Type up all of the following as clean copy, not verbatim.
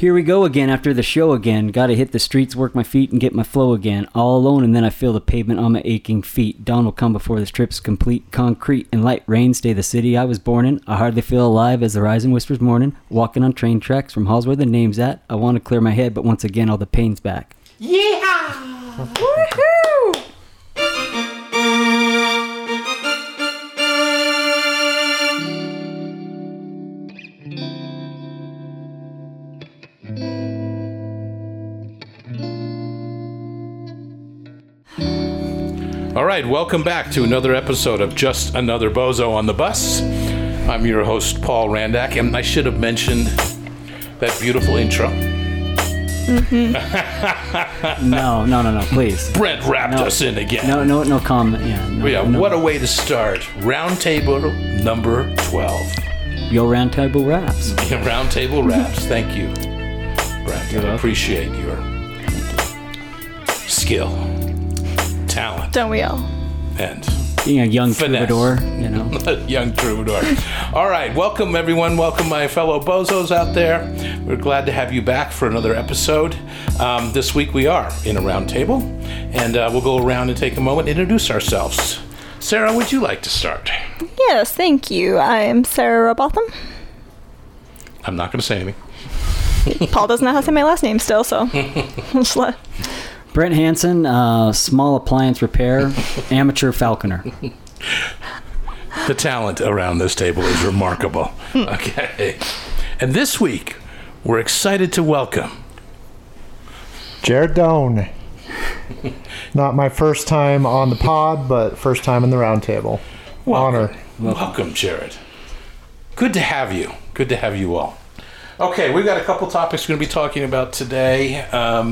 Here we go again after the show again. Gotta hit the streets, work my feet, and get my flow again. All alone, and then I feel the pavement on my aching feet. Dawn will come before this trip's complete. Concrete and light rain stay the city I was born in. I hardly feel alive as the horizon whispers morning. Walking on train tracks from halls where the name's at. I want to clear my head, but once again, all the pain's back. Yeah! Woohoo! All right, welcome back to another episode of Just Another Bozo on the Bus. I'm your host, Paul Randak, and I should have mentioned that beautiful intro. Mm-hmm. No, please. Brent wrapped us in again. No comment. Yeah, what a way to start. Roundtable number 12. Your Roundtable Raps. Roundtable Raps. Thank you, Brent. I appreciate your skill, talent. Don't we all? And being a young finesse. troubadour, you know. Young troubadour. All right, welcome everyone. Welcome my fellow bozos out there. We're glad to have you back for another episode. This week we are in a round table, and we'll go around and take a moment and introduce ourselves. Sarah, would you like to start? Yes, thank you. I'm Sarah Robotham. I'm not going to say anything. Paul doesn't know how to say my last name still, so just let... Brent Hansen, small appliance repair, amateur falconer. The talent around this table is remarkable. Okay. And this week, we're excited to welcome Jared Doan. Not my first time on the pod, but first time in the round table. Honor. Welcome, Jared. Good to have you. Good to have you all. Okay, we've got a couple topics we're going to be talking about today.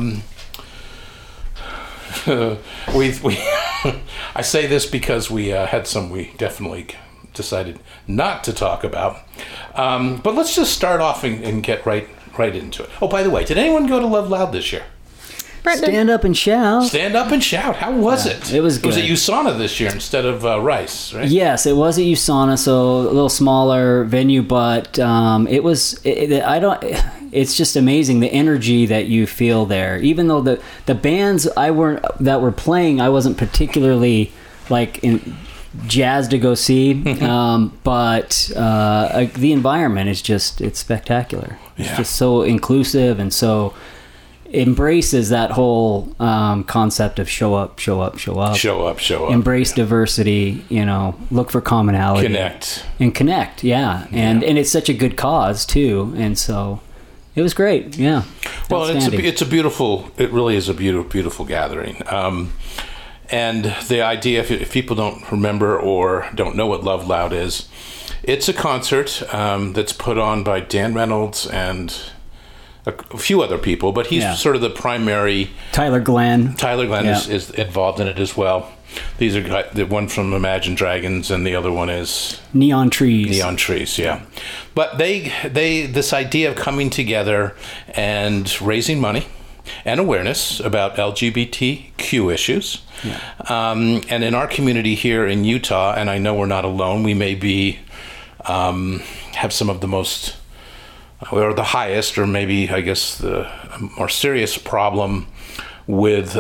I say this because we had some we definitely decided not to talk about. But let's just start off and get right into it. Oh, by the way, did anyone go to Love Loud this year? Stand up and shout. Stand up and shout. How was it? It was good. Was it USANA this year instead of Rice, right? Yes, it was at USANA, so a little smaller venue, but it was. It's just amazing the energy that you feel there. Even though the bands that were playing, I wasn't particularly jazzed to go see, but the environment is it's spectacular. It's just so inclusive and so embraces that whole concept of show up. Embrace diversity, look for commonality. Connect, yeah. And it's such a good cause too, and so it was great, yeah. Well, it really is a beautiful gathering. And the idea, if people don't remember or don't know what Love Loud is, it's a concert that's put on by Dan Reynolds and a few other people, but he's sort of the primary. Tyler Glenn is involved in it as well. These are the one from Imagine Dragons, and the other one is Neon Trees. Yeah. But they this idea of coming together and raising money and awareness about LGBTQ issues, and in our community here in Utah, and I know we're not alone. We may be have some of the most. Or the highest, or maybe, I guess, the more serious problem with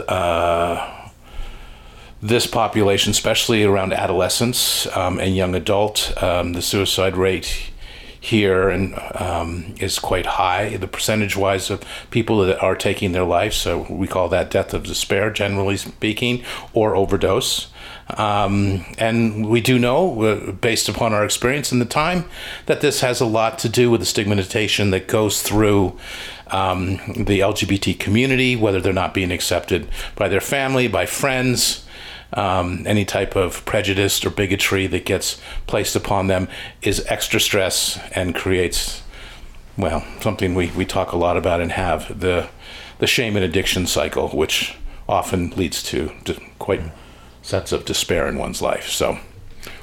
this population, especially around adolescents and young adult. The suicide rate here is quite high, the percentage-wise of people that are taking their life. So we call that death of despair, generally speaking, or overdose. And we do know, based upon our experience in the time, that this has a lot to do with the stigmatization that goes through the LGBT community, whether they're not being accepted by their family, by friends, any type of prejudice or bigotry that gets placed upon them is extra stress and creates, something we talk a lot about and have, the shame and addiction cycle, which often leads to quite sense of despair in one's life. So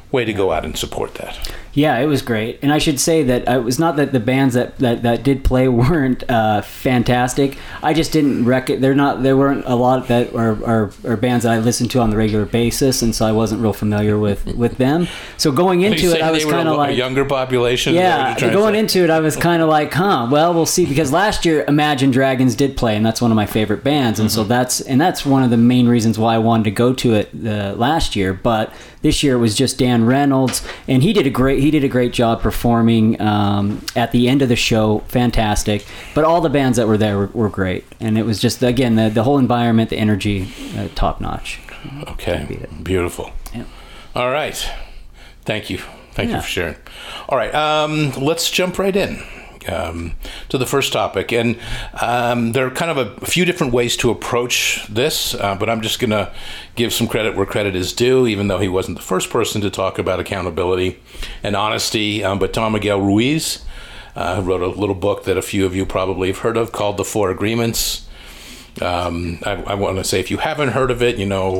way to go out and support that. Yeah, it was great. And I should say that it was not that the bands that did play weren't fantastic. I just didn't there weren't a lot that are bands that I listened to on the regular basis, and so I wasn't real familiar with them. So going into it, I was kind of like... a younger population? Yeah, going into it, I was kind of like, well, we'll see. Because last year, Imagine Dragons did play, and that's one of my favorite bands. And so that's one of the main reasons why I wanted to go to it last year. But this year it was just Dan Reynolds, and he did a great job performing at the end of the show. Fantastic. But all the bands that were there were great, and it was just, again, the whole environment, the energy, top notch. Okay, beautiful. Yeah. All right, thank you for sharing. All right, let's jump right in to the first topic, and there are kind of a few different ways to approach this, but I'm just going to give some credit where credit is due, even though he wasn't the first person to talk about accountability and honesty. But Don Miguel Ruiz wrote a little book that a few of you probably have heard of called The Four Agreements. I want to say, if you haven't heard of it,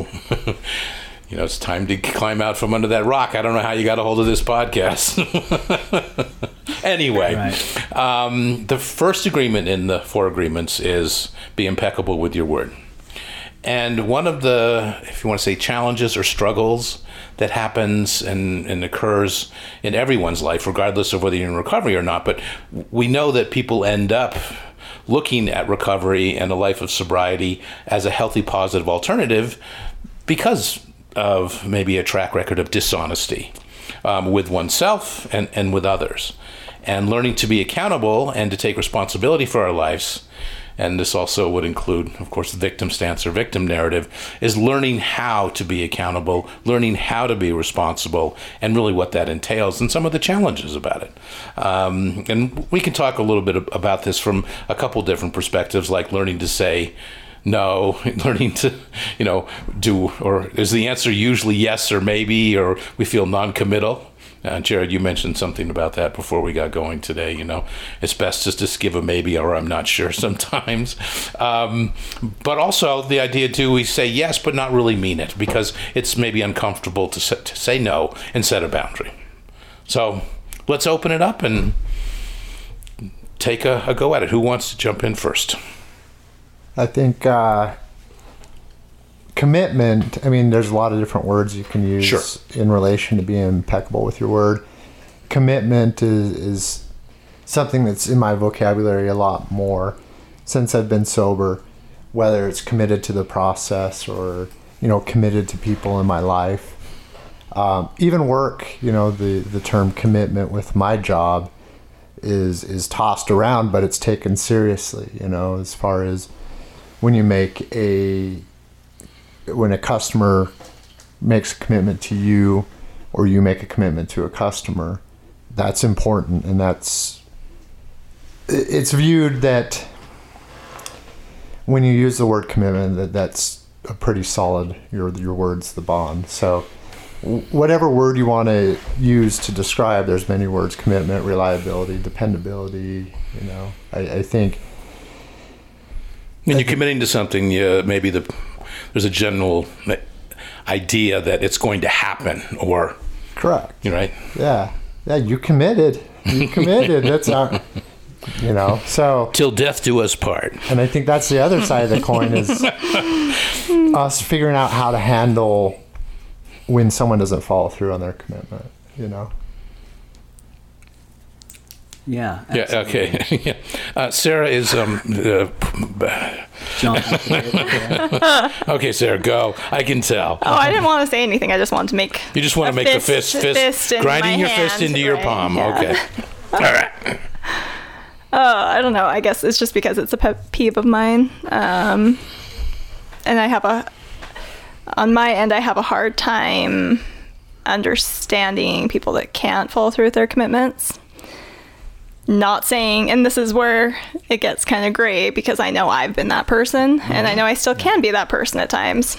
it's time to climb out from under that rock. I don't know how you got a hold of this podcast. Anyway, right. The first agreement in the Four Agreements is be impeccable with your word. And one of the, if you want to say, challenges or struggles that happens and occurs in everyone's life, regardless of whether you're in recovery or not, but we know that people end up looking at recovery and a life of sobriety as a healthy, positive alternative because of maybe a track record of dishonesty with oneself and with others. And learning to be accountable and to take responsibility for our lives, and this also would include, of course, the victim stance or victim narrative, is learning how to be accountable, learning how to be responsible, and really what that entails and some of the challenges about it. And we can talk a little bit about this from a couple different perspectives, like learning to say no, learning to, do, or is the answer usually yes or maybe, or we feel non-committal? Jared, you mentioned something about that before we got going today. It's best just to give a maybe or I'm not sure sometimes. But also the idea too, we say yes, but not really mean it because it's maybe uncomfortable to say no and set a boundary. So let's open it up and take a go at it. Who wants to jump in first? I think commitment, there's a lot of different words you can use in relation to being impeccable with your word. Commitment is something that's in my vocabulary a lot more since I've been sober, whether it's committed to the process or, committed to people in my life. Even work, the term commitment with my job is tossed around, but it's taken seriously, as far as when a customer makes a commitment to you or you make a commitment to a customer, that's important. And it's viewed that when you use the word commitment, that's a pretty solid, your word's the bond. So whatever word you want to use to describe, there's many words: commitment, reliability, dependability, I think. When you're committing to something, maybe there's a general idea that it's going to happen, or correct. You're right. Yeah. You committed. That's our, so till death do us part. And I think that's the other side of the coin is us figuring out how to handle when someone doesn't follow through on their commitment. Yeah. Yeah. Okay. Sarah is Okay, Sarah, go. I can tell. Oh, I didn't want to say anything. I just wanted to make. You just want to make the fist grinding your fist into your palm. Yeah. Okay. All right. I don't know. I guess it's just because it's a pet peeve of mine, and I have on my end, I have a hard time understanding people that can't follow through with their commitments. Not saying, and this is where it gets kind of gray because I know I've been that person and I know I still can be that person at times.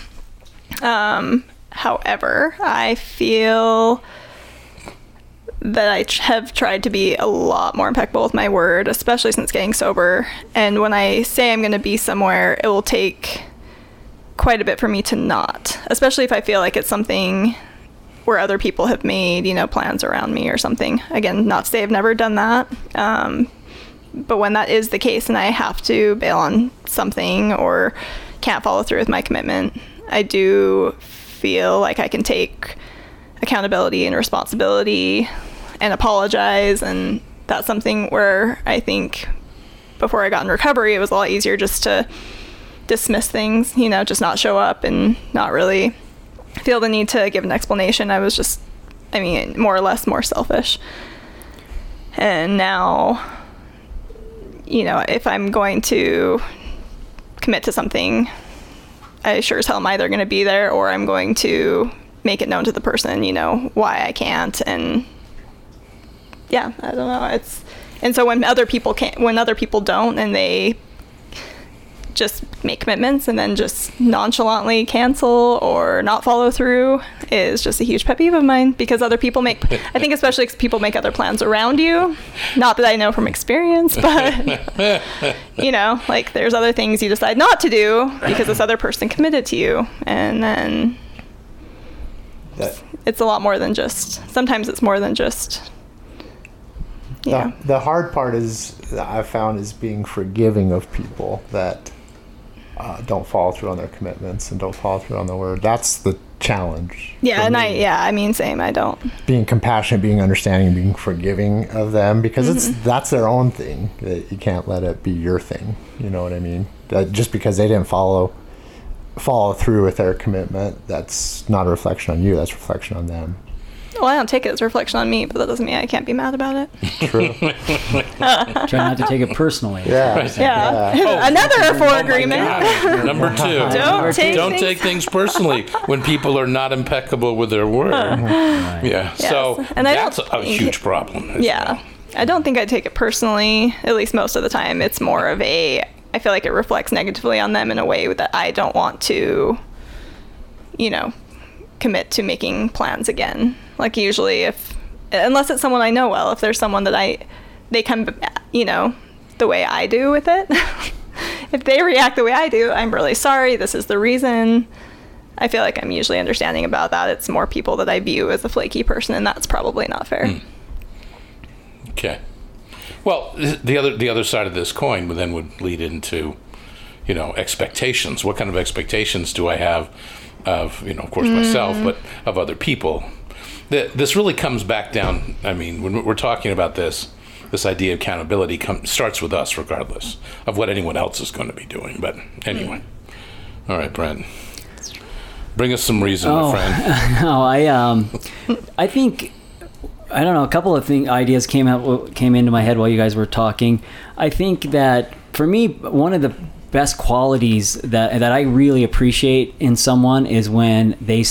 However, I feel that I have tried to be a lot more impeccable with my word, especially since getting sober. And when I say I'm going to be somewhere, it will take quite a bit for me to not, especially if I feel like it's something where other people have made, plans around me or something. Again, not to say I've never done that. But when that is the case and I have to bail on something or can't follow through with my commitment, I do feel like I can take accountability and responsibility and apologize. And that's something where I think before I got in recovery, it was a lot easier just to dismiss things, just not show up and not really feel the need to give an explanation. I was just, more or less more selfish. And now, if I'm going to commit to something, I sure as hell am either going to be there or I'm going to make it known to the person, why I can't. And yeah, I don't know. And so when other people don't, and they just make commitments and then just nonchalantly cancel or not follow through, is just a huge pet peeve of mine, because other people I think especially because people make other plans around you. Not that I know from experience, but like there's other things you decide not to do because this other person committed to you, and then it's a lot more than just, sometimes it's more than just, The hard part I've found is being forgiving of people that don't follow through on their commitments and don't follow through on their word. That's the challenge. Yeah, and same. I don't. Being compassionate, being understanding, being forgiving of them, because that's their own thing. That you can't let it be your thing. You know what I mean? That just because they didn't follow through with their commitment, that's not a reflection on you. That's a reflection on them. Well, I don't take it as a reflection on me, but that doesn't mean I can't be mad about it. True. Try not to take it personally. Yeah. Oh, another for agreement. Number 2. Don't take things personally when people are not impeccable with their word. Right. Yeah. Yes. So and that's a huge problem. Yeah. I don't think I take it personally, at least most of the time. It's more of I feel like it reflects negatively on them in a way that I don't want to, commit to making plans again. Like usually unless it's someone I know well, if there's someone that they come, the way I do with it, if they react the way I do, I'm really sorry, this is the reason. I feel like I'm usually understanding about that. It's more people that I view as a flaky person, and that's probably not fair. Okay. Well, the other side of this coin then would lead into, expectations. What kind of expectations do I have of, of course, myself, but of other people? This really comes back down. When we're talking about this idea of accountability starts with us, regardless of what anyone else is going to be doing. But anyway, all right, Brent, bring us some reason, my friend. No, I think, I don't know, a couple of ideas came into my head while you guys were talking. I think that for me, one of the best qualities that I really appreciate in someone is when they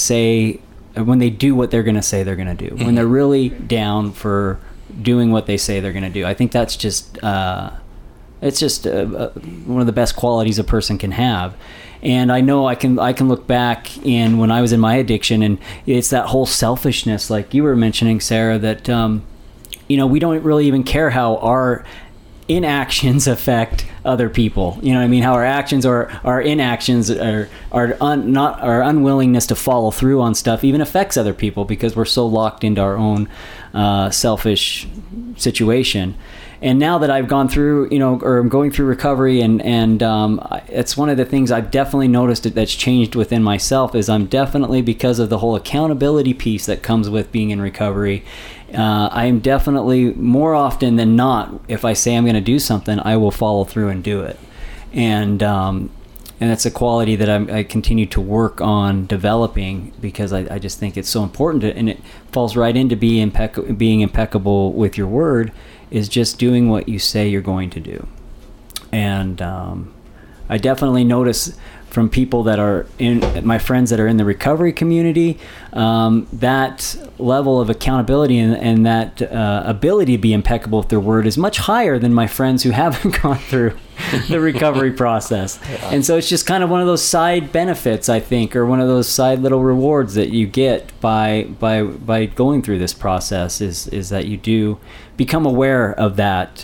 do what they're going to say they're going to do, when they're really down for doing what they say they're going to do. I think that's just it's just one of the best qualities a person can have. And I know I can look back in when I was in my addiction, and it's that whole selfishness, like you were mentioning, Sarah, that we don't really even care how our inactions affect other people. How our actions or our inactions our unwillingness to follow through on stuff even affects other people, because we're so locked into our own selfish situation. And now that I've gone through, or I'm going through recovery, and it's one of the things I've definitely noticed that's changed within myself, is I'm definitely, because of the whole accountability piece that comes with being in recovery, I am definitely, more often than not, if I say I'm going to do something, I will follow through and do it. And that's a quality that I continue to work on developing, because I just think it's so important, and it falls right into being impeccable with your word, is just doing what you say you're going to do. And I definitely notice from people that are my friends that are in the recovery community, that level of accountability and that ability to be impeccable with their word is much higher than my friends who haven't gone through the recovery process. Yeah. And so it's just kind of one of those side benefits, I think, or one of those side little rewards that you get by going through this process, is that you do become aware of that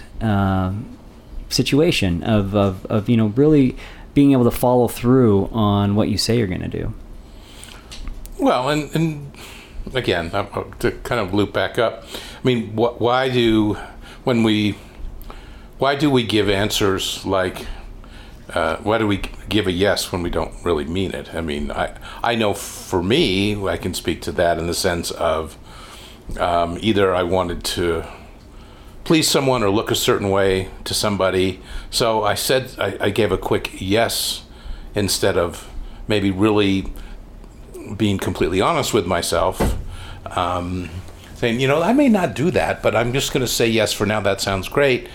situation of really being able to follow through on what you say you're going to do. Well, and again, to kind of loop back up, I mean, why do we give answers like, why do we give a yes when we don't really mean it? I mean, I know for me, I can speak to that in the sense of either I wanted to please someone or look a certain way to somebody. So I gave a quick yes instead of maybe really being completely honest with myself. Saying, you know, I may not do that, but I'm just going to say yes for now. That sounds great.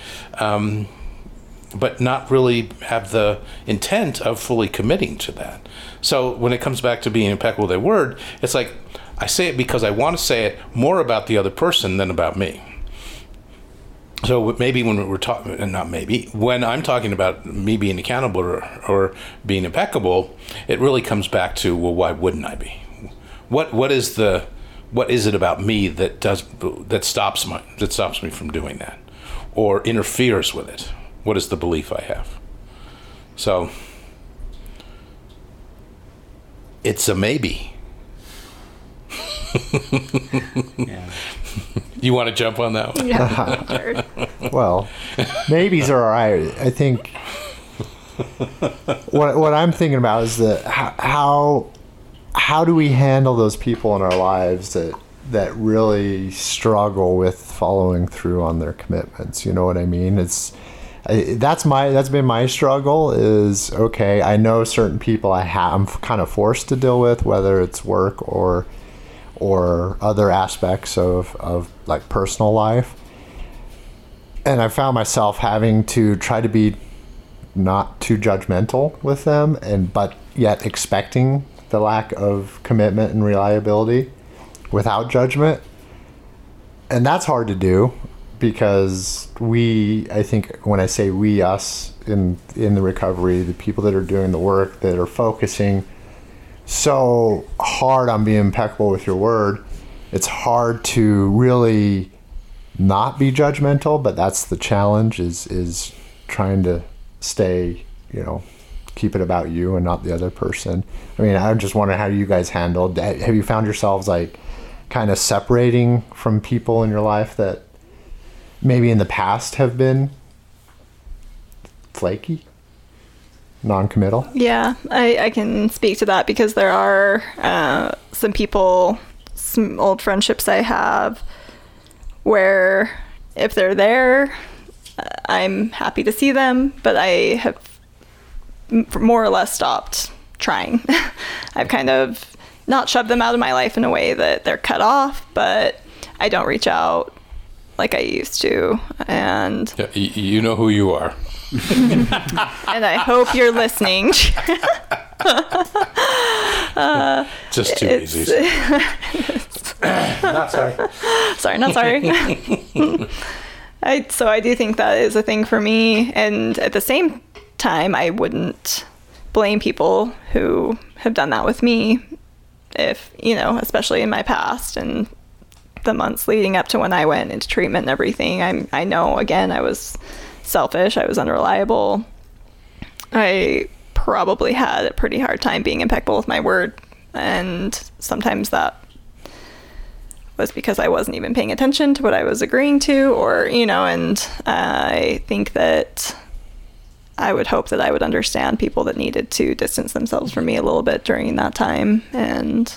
But not really have the intent of fully committing to that. So when it comes back to being impeccable with their word, it's like I say it because I want to say it more about the other person than about me. So maybe when we're talking, and not maybe, when I'm talking about me being accountable or being impeccable, it really comes back to, well, why wouldn't I be? What is it about me that stops me from doing that, or interferes with it? What is the belief I have? So it's a maybe. Yeah. You want to jump on that one? Yeah. Well, maybes are all right. I think what I'm thinking about is that how do we handle those people in our lives that really struggle with following through on their commitments? You know what I mean? That's been my struggle. Is okay, I know certain people I'm kind of forced to deal with, whether it's work or other aspects of like personal life, and I found myself having to try to be not too judgmental with them, but yet expecting the lack of commitment and reliability without judgment. And that's hard to do, because I think when I say we, us in the recovery, the people that are doing the work, that are focusing so hard on being impeccable with your word, it's hard to really not be judgmental. But that's the challenge, is trying to stay, keep it about you and not the other person. I mean, I'm just wondering how you guys handled. Have you found yourselves like kind of separating from people in your life that maybe in the past have been flaky, non-committal? Yeah, I can speak to that, because there are some old friendships I have where if they're there, I'm happy to see them, but I have more or less stopped trying. I've kind of not shoved them out of my life in a way that they're cut off, but I don't reach out like I used to. And yeah, you know who you are. And I hope you're listening. Just too easy. Not sorry. Sorry, not sorry. So I do think that is a thing for me. And at the same time, I wouldn't blame people who have done that with me, if, especially in my past and the months leading up to when I went into treatment and everything. I know, again, I was selfish. I was unreliable. I probably had a pretty hard time being impeccable with my word. And sometimes that was because I wasn't even paying attention to what I was agreeing to, or, and I think that I would hope that I would understand people that needed to distance themselves from me a little bit during that time. And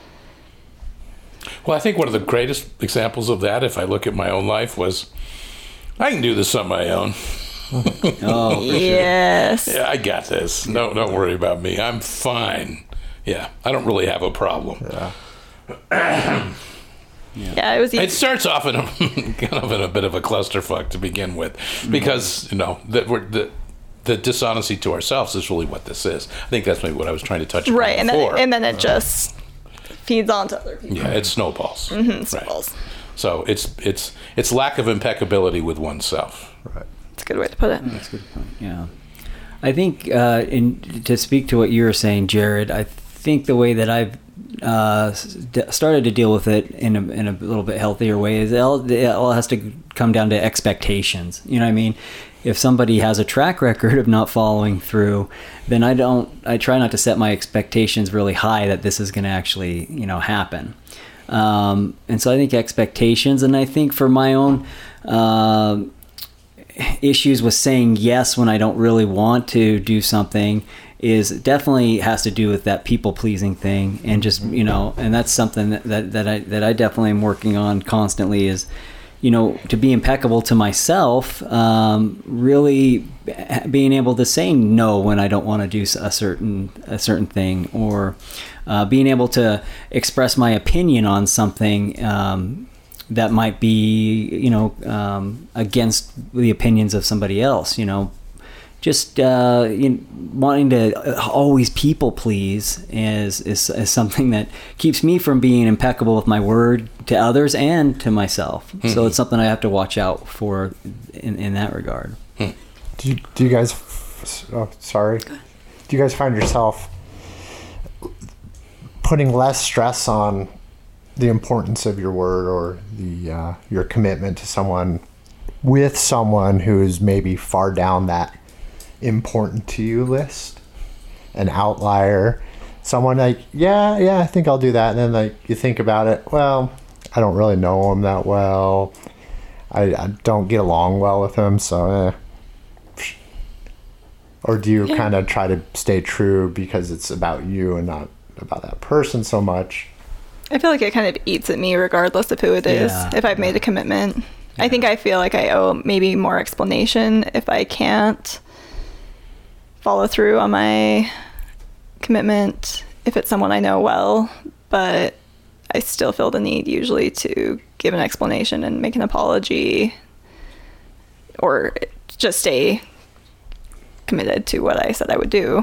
well, I think one of the greatest examples of that, if I look at my own life, was I can do this on my own. Oh, yes. Sure. Yeah, I got this. No, don't worry about me. I'm fine. Yeah, I don't really have a problem. Yeah. Yeah, it was easy. It starts off in a bit of a clusterfuck to begin with, because the dishonesty to ourselves is really what this is. I think that's maybe what I was trying to touch upon right, before. and then it just feeds on to other people. Yeah, it snowballs. Mm-hmm, snowballs. Right. So it's lack of impeccability with oneself. Right. That's a good way to put it. That's a good point. Yeah, I think to speak to what you were saying, Jared, I think the way that I've started to deal with it in a little bit healthier way is it all has to come down to expectations. You know what I mean? If somebody has a track record of not following through, then I try not to set my expectations really high that this is going to actually, happen. And so I think expectations, and I think for my own issues with saying yes when I don't really want to do something is definitely has to do with that people pleasing thing, and just, you know, and that's something that I definitely am working on constantly, is, you know, to be impeccable to myself, really being able to say no when I don't want to do a certain thing, or being able to express my opinion on something that might be, you know, against the opinions of somebody else, you know. Just wanting to always people please is something that keeps me from being impeccable with my word to others and to myself. Mm-hmm. So it's something I have to watch out for in that regard. Do you guys? Oh, sorry. Do you guys find yourself putting less stress on the importance of your word or the your commitment to someone with someone who is maybe far down that important to you list, an outlier, someone like, yeah, I think I'll do that, and then like you think about it, well, I don't really know him that well, I don't get along well with him, so or do you kind of try to stay true because it's about you and not about that person so much? I feel like it kind of eats at me regardless of who it is. If I've made a commitment, I think I feel like I owe maybe more explanation if I can't follow through on my commitment if it's someone I know well, but I still feel the need usually to give an explanation and make an apology, or just stay committed to what I said I would do.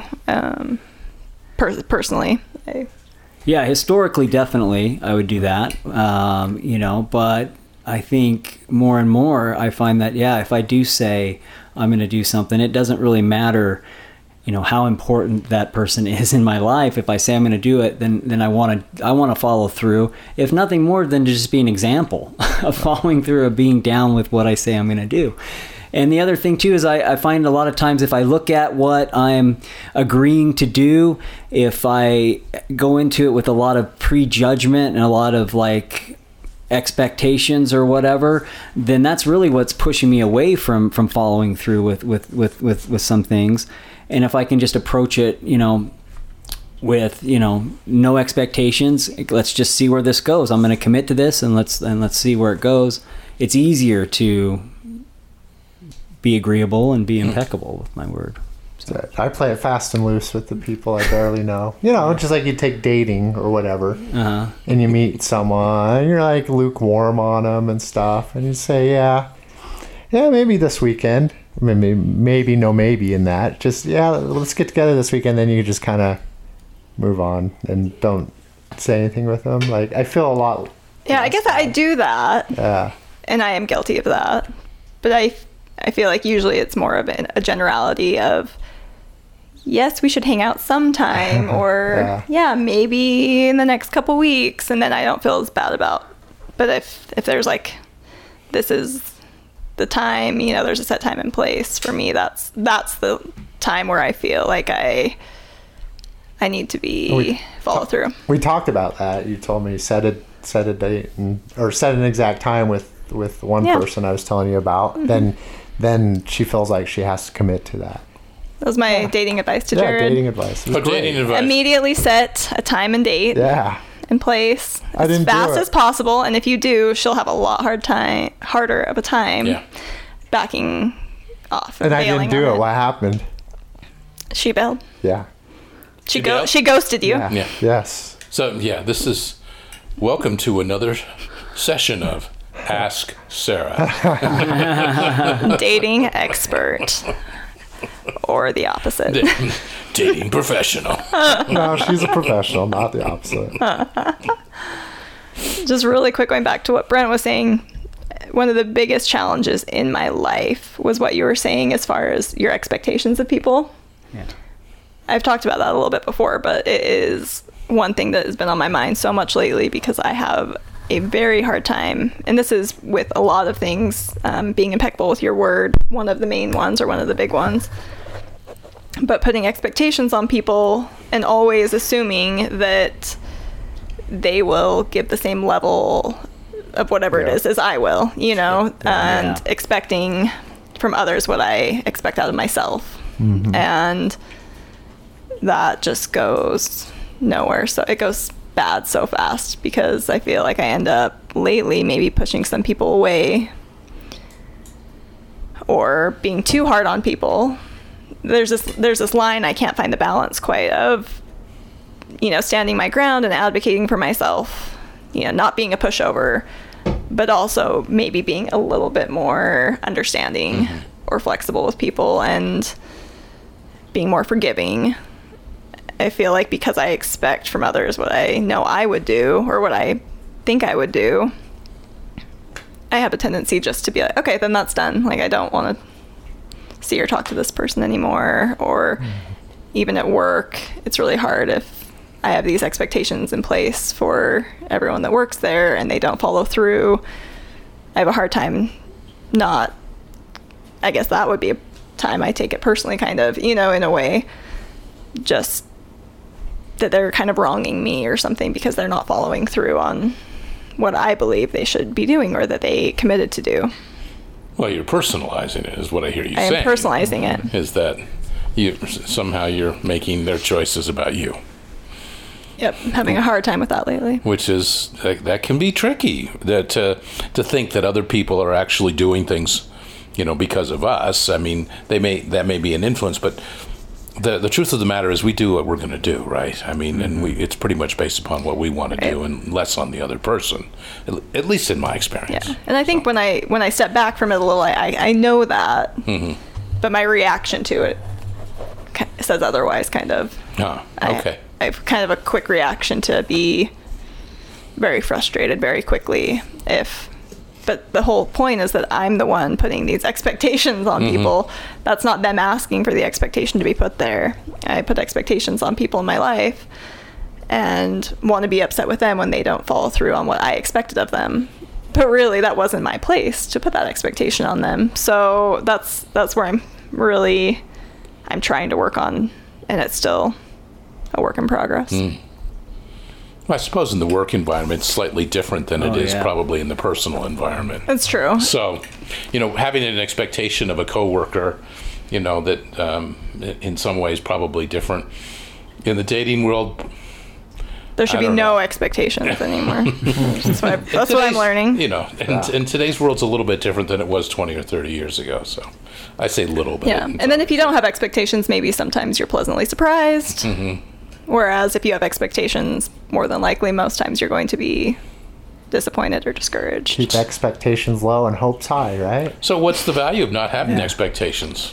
Personally, yeah, historically, definitely I would do that, you know, but I think more and more I find that, if I do say I'm going to do something, it doesn't really matter, you know, how important that person is in my life. If I say I'm going to do it, then I want to follow through. If nothing more than to just be an example of following through, of being down with what I say I'm going to do. And the other thing too is I find a lot of times if I look at what I'm agreeing to do, if I go into it with a lot of prejudgment and a lot of like expectations or whatever, then that's really what's pushing me away from following through with some things. And if I can just approach it, you know, with, you know, no expectations, let's just see where this goes. I'm going to commit to this, and let's see where it goes. It's easier to be agreeable and be impeccable with my word. So I play it fast and loose with the people I barely know. You know, just like you take dating or whatever, and you meet someone, and you're like lukewarm on them and stuff, and you say, yeah, maybe this weekend. Maybe no maybe in that. Just, let's get together this weekend. Then you just kind of move on and don't say anything with them. Like, I feel a lot. Yeah, I guess I do that. Yeah. And I am guilty of that. But I feel like usually it's more of a generality of, yes, we should hang out sometime, or maybe in the next couple weeks, and then I don't feel as bad about. But if there's like, this is the time, you know, there's a set time and place for me, that's the time where I feel like I need to follow through. We talked about that. You told me set a date or set an exact time with one person I was telling you about. Mm-hmm. Then she feels like she has to commit to that. That was my dating advice to Jared. Dating advice. Dating advice. Immediately set a time and date. Yeah. In place as fast as possible, and if you do, she'll have a lot harder of a time backing off. And I didn't do it. What happened? She bailed. Yeah. She ghosted you. Yeah. Yes. So this is welcome to another session of Ask Sarah. Dating expert. Or the opposite. Dating professional. No, she's a professional, not the opposite. Just really quick, going back to what Brent was saying, one of the biggest challenges in my life was what you were saying as far as your expectations of people. Yeah. I've talked about that a little bit before, but it is one thing that has been on my mind so much lately, because I have a very hard time, and this is with a lot of things, being impeccable with your word, one of the main ones or one of the big ones, but putting expectations on people and always assuming that they will give the same level of whatever it is as I will, and expecting from others what I expect out of myself. Mm-hmm. And that just goes nowhere. So it goes bad so fast because I feel like I end up lately maybe pushing some people away or being too hard on people. There's this line I can't find the balance quite of, standing my ground and advocating for myself, not being a pushover, but also maybe being a little bit more understanding or flexible with people and being more forgiving. I feel like because I expect from others what I know I would do or what I think I would do, I have a tendency just to be like, okay, then that's done. Like, I don't want to see or talk to this person anymore. Or even at work, it's really hard if I have these expectations in place for everyone that works there and they don't follow through. I have a hard time I guess that would be a time I take it personally, kind of, in a way, just that they're kind of wronging me or something because they're not following through on what I believe they should be doing or that they committed to do. Well, you're personalizing it, is what I hear you saying. I am personalizing it. Is that you're making their choices about you. Yep, having a hard time with that lately. Which is, that can be tricky, to think that other people are actually doing things, because of us. I mean, that may be an influence, but the truth of the matter is we do what we're going to do, right? I mean, and it's pretty much based upon what we want to do and less on the other person, at least in my experience. Yeah, and I think when I step back from it a little, I know that, but my reaction to it says otherwise, kind of. Okay. I have kind of a quick reaction to be very frustrated very quickly but the whole point is that I'm the one putting these expectations on people. That's not them asking for the expectation to be put there. I put expectations on people in my life and want to be upset with them when they don't follow through on what I expected of them. But really, that wasn't my place to put that expectation on them. So that's where I'm trying to work on, and it's still a work in progress. Well, I suppose in the work environment, it's slightly different than it is probably in the personal environment. That's true. So, having an expectation of a coworker, that in some ways probably different. In the dating world, there should be no expectations anymore. That's what I'm learning. And today's world's a little bit different than it was 20 or 30 years ago. So I say little bit. Yeah. And then if you don't have expectations, maybe sometimes you're pleasantly surprised. Whereas if you have expectations, more than likely, most times you're going to be disappointed or discouraged. Keep expectations low and hopes high, right? So what's the value of not having expectations?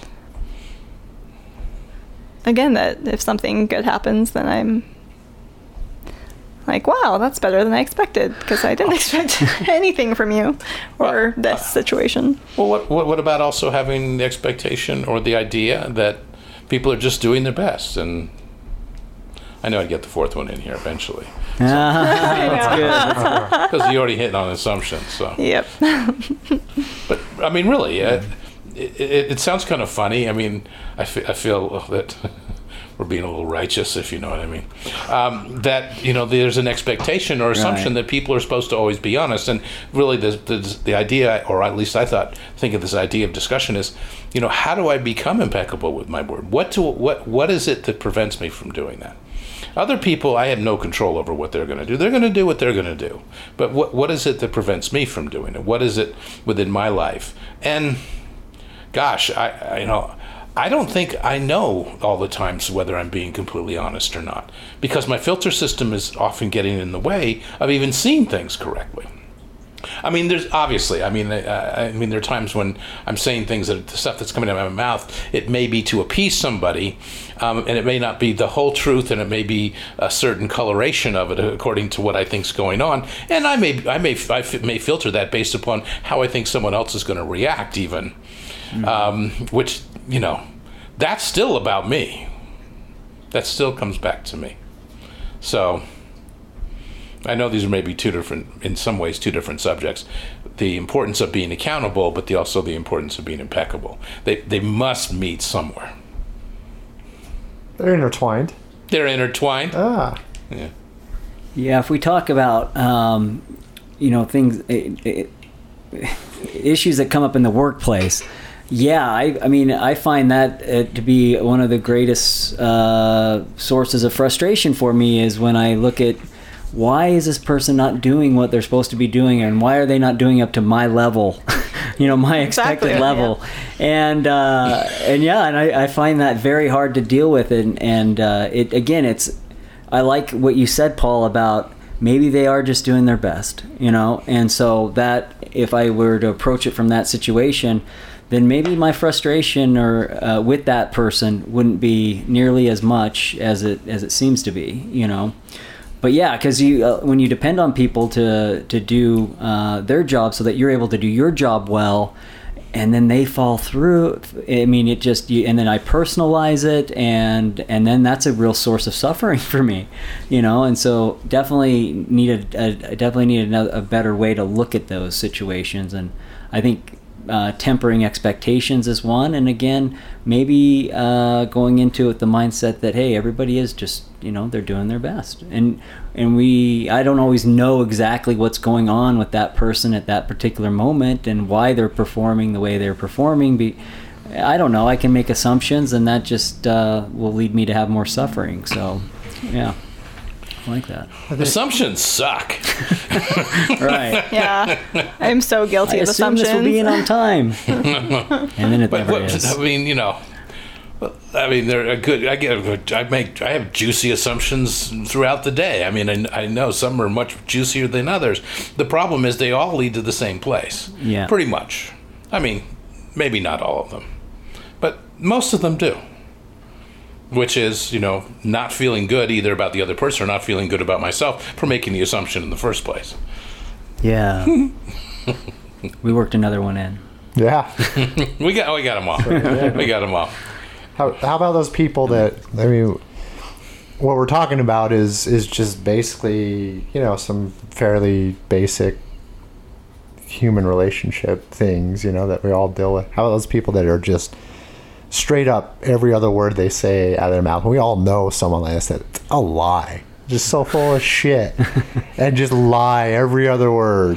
Again, that if something good happens, then I'm like, wow, that's better than I expected, because I didn't expect anything from you or this situation. Well, what about also having the expectation or the idea that people are just doing their best? And I know I'd get the fourth one in here eventually. That's good. Because you already hit on assumptions. So. Yep. But, I mean, really, it sounds kind of funny. I mean, I feel that we're being a little righteous, if you know what I mean. That, there's an expectation or assumption that people are supposed to always be honest. And really, the idea, or at least think of this idea of discussion is, how do I become impeccable with my word? What is it that prevents me from doing that? Other people, I have no control over what they're going to do. They're going to do what they're going to do. But what is it that prevents me from doing it? What is it within my life? And gosh, I don't think I know all the times whether I'm being completely honest or not, because my filter system is often getting in the way of even seeing things correctly. I mean, there are times when I'm saying things the stuff that's coming out of my mouth, it may be to appease somebody, and it may not be the whole truth, and it may be a certain coloration of it according to what I think's going on, and I may filter that based upon how I think someone else is going to react, even, which that's still about me. That still comes back to me. So I know these are maybe in some ways two different subjects. The importance of being accountable, but also the importance of being impeccable. They must meet somewhere. They're intertwined. They're intertwined. Ah. Yeah. Yeah, if we talk about, things, issues that come up in the workplace, yeah, I mean, I find that to be one of the greatest sources of frustration for me is when I look at why is this person not doing what they're supposed to be doing, and why are they not doing up to my level, my expected level, and I find that very hard to deal with, and I like what you said, Paul, about maybe they are just doing their best, and so that if I were to approach it from that situation, then maybe my frustration or with that person wouldn't be nearly as much as it seems to be, But yeah, because when you depend on people to do their job so that you're able to do your job well, and then they fall through, I mean, and then I personalize it, and then that's a real source of suffering for me, And so definitely needed a better way to look at those situations, and I think tempering expectations is one, and again, maybe going into it with the mindset that, hey, everybody is just, they're doing their best, and I don't always know exactly what's going on with that person at that particular moment and why they're performing the way they're performing. I don't know. I can make assumptions, and that just will lead me to have more suffering. So, yeah. I like that. Assumptions suck. Right. Yeah. I'm so guilty of assumptions. This will be in on time. And then it never is. I mean, they're a good. I have juicy assumptions throughout the day. I mean, I know some are much juicier than others. The problem is they all lead to the same place. Yeah. Pretty much. I mean, maybe not all of them, but most of them do. Which is, not feeling good either about the other person or not feeling good about myself for making the assumption in the first place. Yeah. We worked another one in. Yeah. We got them all. We got them all. How about those people that, I mean, what we're talking about is just basically, some fairly basic human relationship things, that we all deal with. How about those people that are just straight up every other word they say out of their mouth? We all know someone like this that's a lie, just so full of shit, and just lie every other word.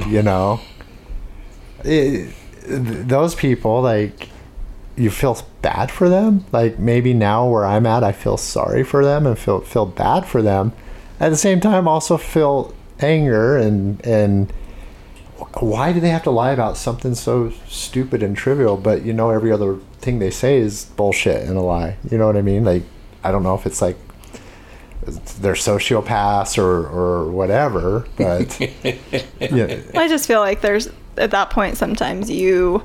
Those people, like, you feel bad for them. Like, maybe now where I'm at, I feel sorry for them and feel bad for them. At the same time, also feel anger and why do they have to lie about something so stupid and trivial? But every other thing they say is bullshit and a lie. You know what I mean? Like, I don't know if it's like they're sociopaths or whatever, but yeah. I just feel like there's, at that point, sometimes you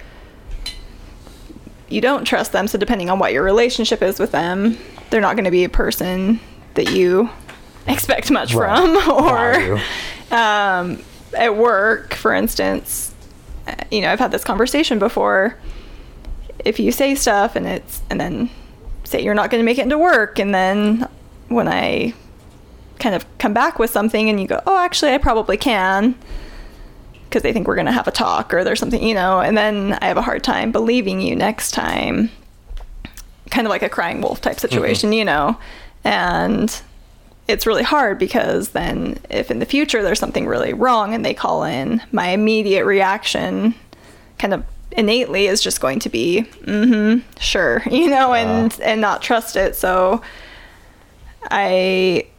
don't trust them. So depending on what your relationship is with them, they're not going to be a person that you expect much from, or at work, for instance, I've had this conversation before. If you say stuff and then say you're not going to make it into work, and then when I kind of come back with something and you go, oh, actually I probably can, because they think we're going to have a talk or there's something, and then I have a hard time believing you next time, kind of like a crying wolf type situation, and it's really hard, because then if in the future there's something really wrong and they call in, my immediate reaction kind of innately is just going to be, sure, and not trust it. So I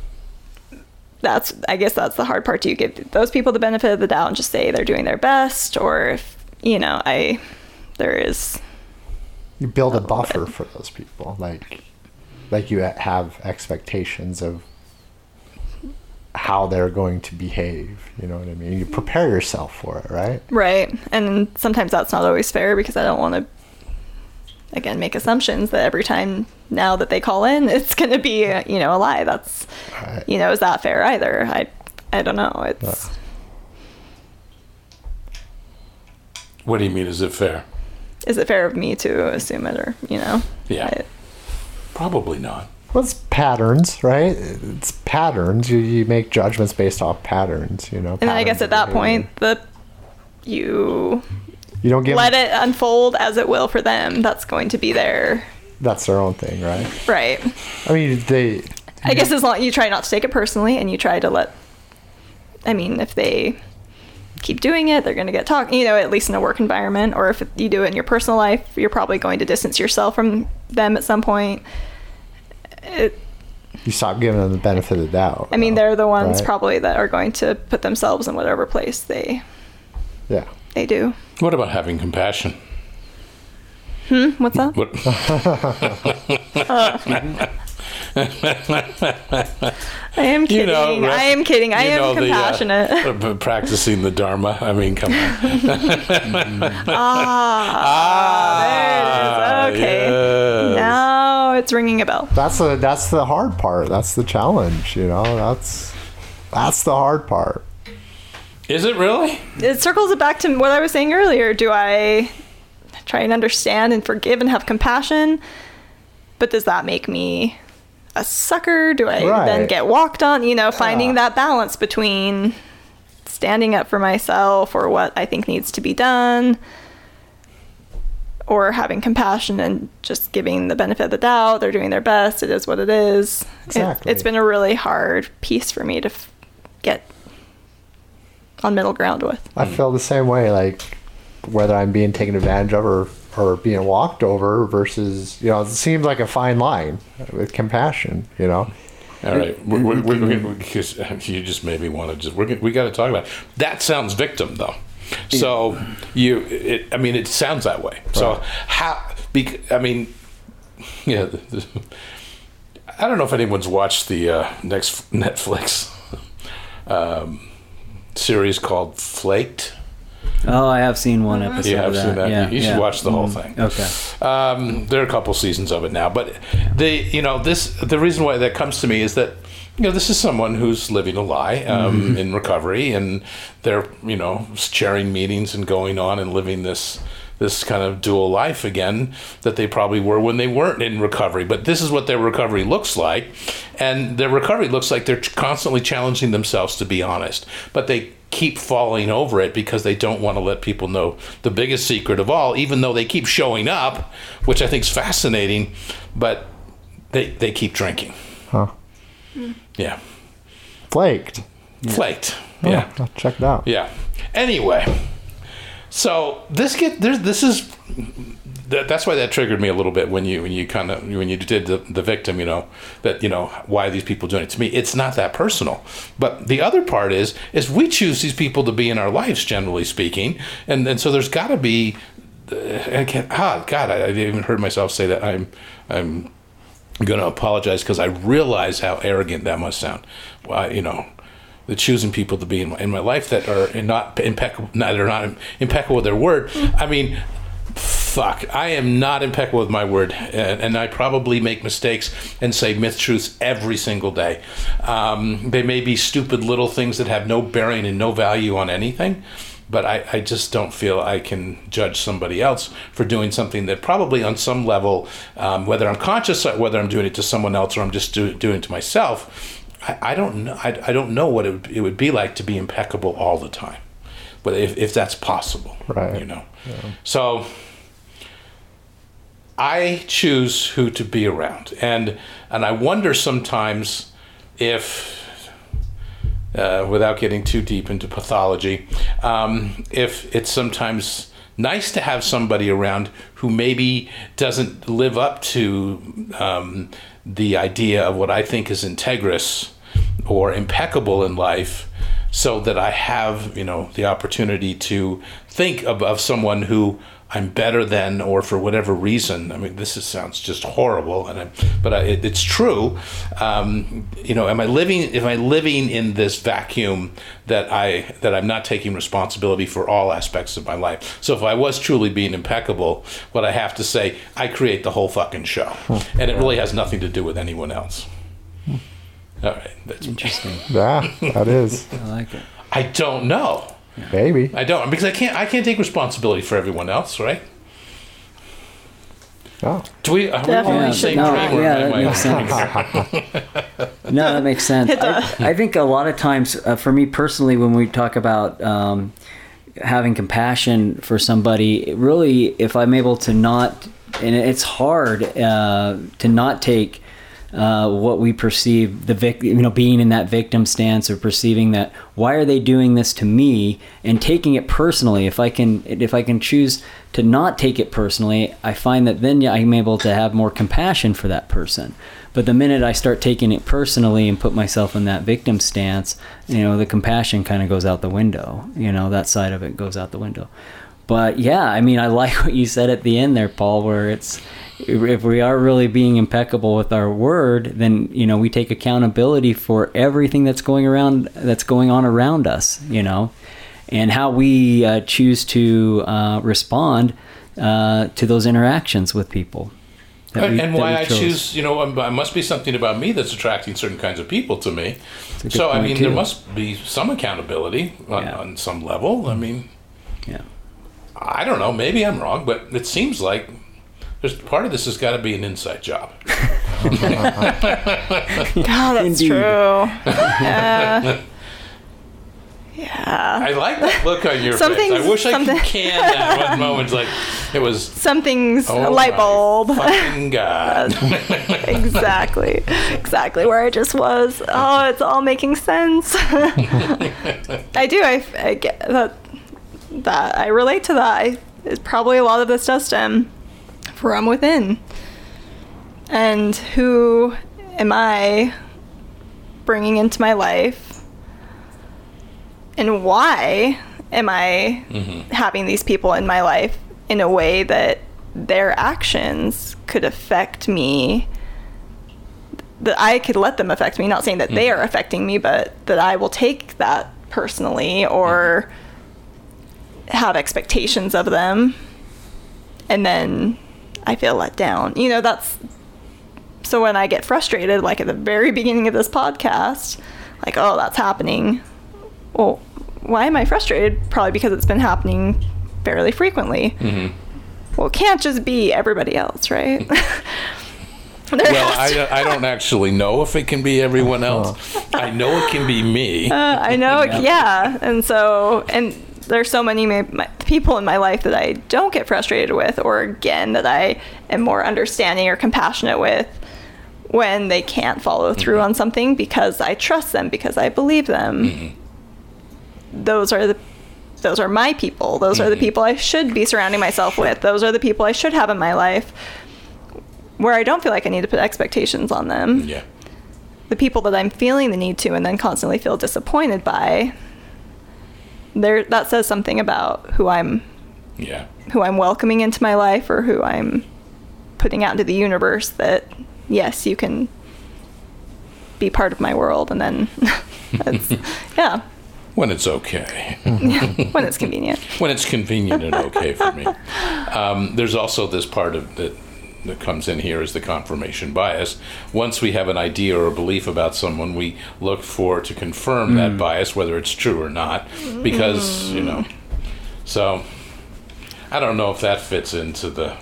guess that's the hard part. Do you give those people the benefit of the doubt and just say they're doing their best, or if, there is... You build a buffer for those people, like you have expectations of how they're going to behave, you know what I mean? You prepare yourself for it, right? Right. And sometimes that's not always fair, because I don't want to, again, make assumptions that every time now that they call in, it's going to be, a lie. That's, right. Is that fair either? I don't know. It's... What do you mean, is it fair? Is it fair of me to assume it, or, Yeah. Probably not. Well, it's patterns, right? It's patterns. You make judgments based off patterns, And then I guess at that point, you don't let it unfold as it will for them. That's going to be that's their own thing, right? Right. I mean, I guess as long you try not to take it personally, and you try to if they keep doing it, they're going to get talked, at least in a work environment, or if you do it in your personal life, you're probably going to distance yourself from them at some point. You stop giving them the benefit of the doubt. They're the ones probably that are going to put themselves in whatever place they do. What about having compassion? What's that? I am kidding. I am kidding. I am compassionate. Practicing the Dharma. I mean, come on. There it is. Okay. Yes. Now it's ringing a bell. That's the hard part. That's the challenge. That's the hard part. Is it really? It circles it back to what I was saying earlier. Do I try and understand and forgive and have compassion? But does that make me a sucker? Do I then get walked on? Finding that balance between standing up for myself or what I think needs to be done, or having compassion and just giving the benefit of the doubt. They're doing their best. It is what it is. Exactly. It's been a really hard piece for me to get on middle ground with. I feel the same way, like whether I'm being taken advantage of or being walked over versus, it seems like a fine line with compassion, All right. Because you just made me want to we got to talk about it. That sounds victim, though. So it sounds that way. Right. So I don't know if anyone's watched the next Netflix series called Flaked. Oh, I have seen one episode. You have seen that. Yeah, you should watch the whole thing. Okay. There are a couple seasons of it now, but the reason why that comes to me is that this is someone who's living a lie in recovery, and they're chairing meetings and going on and living this kind of dual life again that they probably were when they weren't in recovery. But this is what their recovery looks like, and their recovery looks like they're constantly challenging themselves to be honest, but they keep falling over it because they don't want to let people know the biggest secret of all, even though they keep showing up, which I think is fascinating, but they keep drinking. Huh. Yeah. Flaked. Yeah. I'll check it out. Yeah. Anyway, so that's why that triggered me a little bit when you did the victim, why are these people doing it to me? It's not that personal. But the other part is we choose these people to be in our lives, generally speaking, and so there's got to be. I even heard myself say that I'm going to apologize because I realize how arrogant that must sound. The choosing people to be in my life that are not impeccable, with their word. I mean, fuck, I am not impeccable with my word, and I probably make mistakes and say myth truths every single day. They may be stupid little things that have no bearing and no value on anything, but I just don't feel I can judge somebody else for doing something that probably on some level, whether I'm conscious, whether I'm doing it to someone else or I'm just doing it to myself, I don't know. I don't know what it would be like to be impeccable all the time, but if that's possible, right? Yeah. So I choose who to be around, and I wonder sometimes if, without getting too deep into pathology, if it's sometimes nice to have somebody around who maybe doesn't live up to the idea of what I think is integrous or impeccable in life, so that I have, the opportunity to think of someone who I'm better than, or for whatever reason. I mean, sounds just horrible, but it's true. Am I living in this vacuum that I'm not taking responsibility for all aspects of my life? So if I was truly being impeccable, what I have to say, I create the whole fucking show, and it really has nothing to do with anyone else. All right, that's interesting. Yeah, that is. I like it. I don't know. Maybe. I don't, because I can't take responsibility for everyone else, right? Oh. Are we on the same train? That makes sense. No, that makes sense. I think a lot of times, for me personally, when we talk about having compassion for somebody, really, if I'm able to not, and it's hard to not take what we perceive being in that victim stance, or perceiving that why are they doing this to me, and taking it personally. If I can choose to not take it personally, I find that then I'm able to have more compassion for that person. But the minute I start taking it personally and put myself in that victim stance, the compassion kind of goes out the window. That side of it goes out the window. But yeah, I like what you said at the end there, Paul, where it's, if we are really being impeccable with our word, then, we take accountability for everything that's going on around us, and how we choose to respond to those interactions with people. And why I choose, it must be something about me that's attracting certain kinds of people to me. So, there must be some accountability on some level. Yeah. I don't know. Maybe I'm wrong, but it seems like there's part of this has got to be an inside job. God, that's Indeed. True. Yeah. I like that look on your face. I wish I could can that one moment. Like it was something's a light bulb. Fucking God. Exactly where I just was. Oh, it's all making sense. I do. I get that. I relate to that. It's probably a lot of this does stem from within. And who am I bringing into my life? And why am I having these people in my life in a way that their actions could affect me, that I could let them affect me, not saying that they are affecting me, but that I will take that personally or have expectations of them, and then I feel let down. So when I get frustrated, like at the very beginning of this podcast, like, oh, that's happening. Well, why am I frustrated? Probably because it's been happening fairly frequently. Well, it can't just be everybody else, right? I don't actually know if it can be everyone else. I know it can be me. I know, yeah. And there's so many people in my life that I don't get frustrated with, or again, that I am more understanding or compassionate with when they can't follow through on something, because I trust them, because I believe them. Those are my people. Those are the people I should be surrounding myself with. Those are the people I should have in my life, where I don't feel like I need to put expectations on them. Yeah. The people that I'm feeling the need to and then constantly feel disappointed by, that says something about who I'm welcoming into my life, or who I'm putting out into the universe, that yes, you can be part of my world. And then yeah. When it's okay. When it's convenient. When it's convenient and okay for me. There's also this part of that comes in here is the confirmation bias. Once we have an idea or a belief about someone, we look to confirm that bias, whether it's true or not, because, so I don't know if that fits into the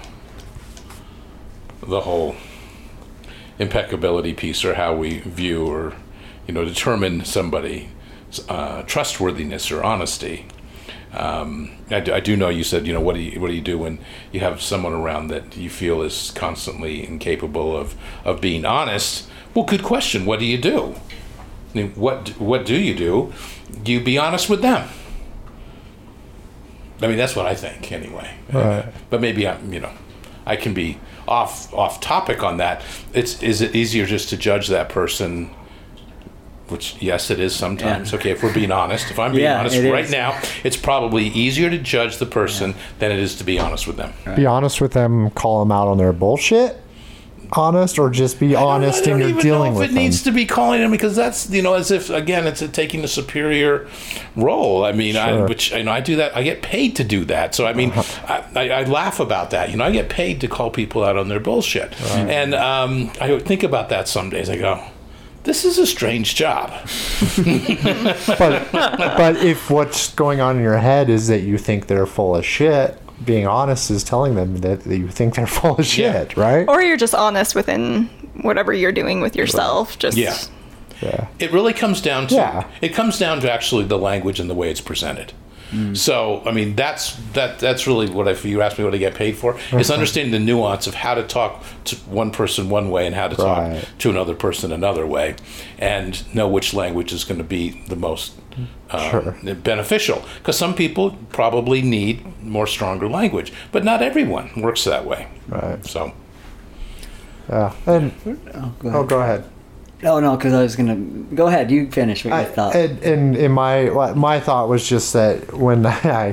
whole impeccability piece, or how we view or, determine somebody trustworthiness or honesty. I do know you said, what do you do when you have someone around that you feel is constantly incapable of being honest? Well, good question. What do you do? I mean, what do you do? Do you be honest with them? I mean, that's what I think anyway. Right. But maybe I can be off topic on that. Is it easier just to judge that person? Which, yes, it is sometimes. Yeah. Okay, if we're being honest, if I'm being honest right now, it's probably easier to judge the person than it is to be honest with them. Right. Be honest with them, call them out on their bullshit, honest, or just be honest in your dealing with them? It needs to be calling them, because that's, as if, again, it's taking a superior role. I mean, sure. I do that. I get paid to do that. So, I mean, I laugh about that. I get paid to call people out on their bullshit. Right. And I think about that some days. I go, this is a strange job. but if what's going on in your head is that you think they're full of shit, being honest is telling them that you think they're full of shit, right? Or you're just honest within whatever you're doing with yourself. Right. Yeah. It really comes down to actually the language and the way it's presented. So, I mean, that's really what you asked me what I get paid for, is understanding the nuance of how to talk to one person one way and how to talk to another person another way, and know which language is going to be the most beneficial. Because some people probably need more stronger language, but not everyone works that way. Right. So. Yeah. And, go ahead. Oh no, because I was gonna go ahead. You finish what you thought. And in my thought was just that when I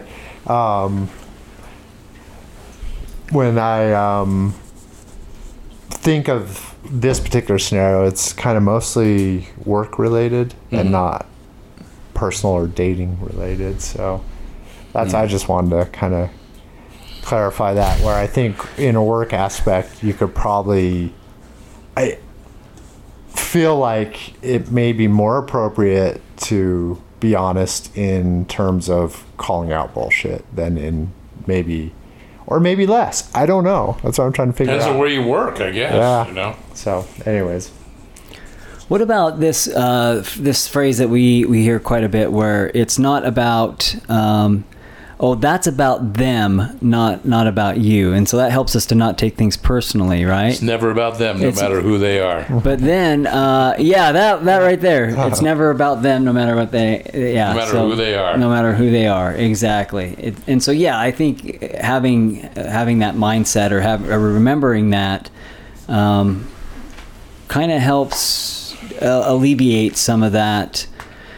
think of this particular scenario, it's kind of mostly work related and not personal or dating related. So that's I just wanted to kind of clarify that, where I think in a work aspect you could probably I feel like it may be more appropriate to be honest in terms of calling out bullshit than in maybe less. I don't know. That's what I'm trying to figure out. Depends on where you work, I guess. Yeah. You know? So, anyways. What about this this phrase that we hear quite a bit, where it's not about that's about them, not about you, and so that helps us to not take things personally, right? It's never about them, no matter who they are. But then, that right there, it's never about them, no matter what they, no matter who they are. No matter who they are, exactly. And so, I think having that mindset or remembering that kind of helps alleviate some of that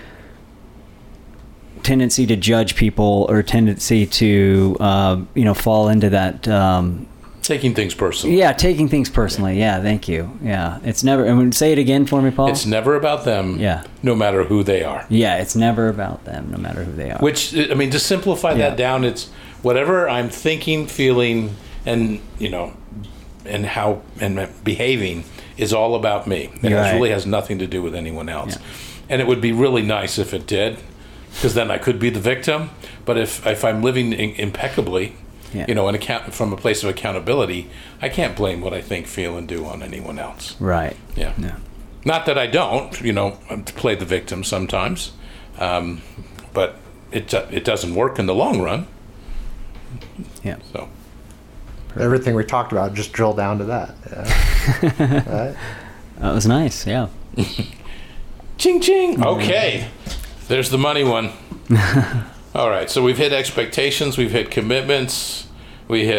tendency to judge people, or tendency to fall into that taking things personally. Taking things personally. Thank you. It's never, and say it again for me, Paul. It's never about them, no matter who they are. It's never about them, no matter who they are. Which, I mean, to simplify that down, it's whatever I'm thinking, feeling, and and how and behaving is all about me. It really has nothing to do with anyone else. And it would be really nice if it did, because then I could be the victim. But if I'm living impeccably, from a place of accountability, I can't blame what I think, feel, and do on anyone else. Right. Yeah. Not that I don't, play the victim sometimes, but it doesn't work in the long run. Yeah. So. Everything we talked about, just drill down to that. Right? That was nice. Yeah. Ching ching. Okay. There's the money one. All right, so we've hit expectations, we've hit commitments, we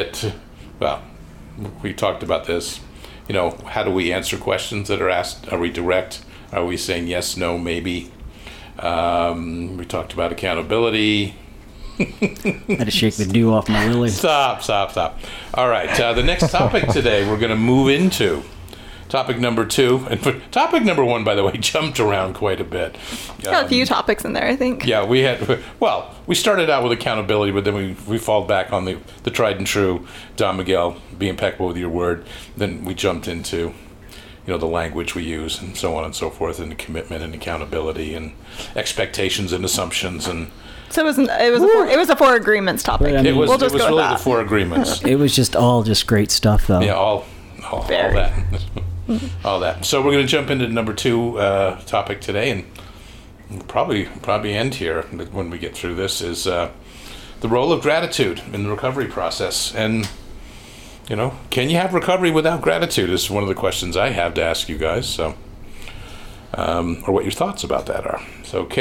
talked about this. How do we answer questions that are asked? Are we direct? Are we saying yes, no, maybe? We talked about accountability. I had to shake the dew off my lily. Stop. All right, the next topic today we're going to move into. Topic number 2, and topic number 1, by the way, jumped around quite a bit. Got a few topics in there, I think. Yeah, we started out with accountability, but then we fall back on the tried and true Don Miguel, be impeccable with your word. Then we jumped into, the language we use, and so on and so forth, and the commitment and accountability and expectations and assumptions and. So it was a 4 agreements topic. It was we'll just really go with that. the 4 agreements. It was just great stuff, though. Yeah, all that. All that. So we're going to jump into number 2 topic today, and we'll probably end here when we get through this, is the role of gratitude in the recovery process. And, can you have recovery without gratitude is one of the questions I have to ask you guys. So, or what your thoughts about that are. So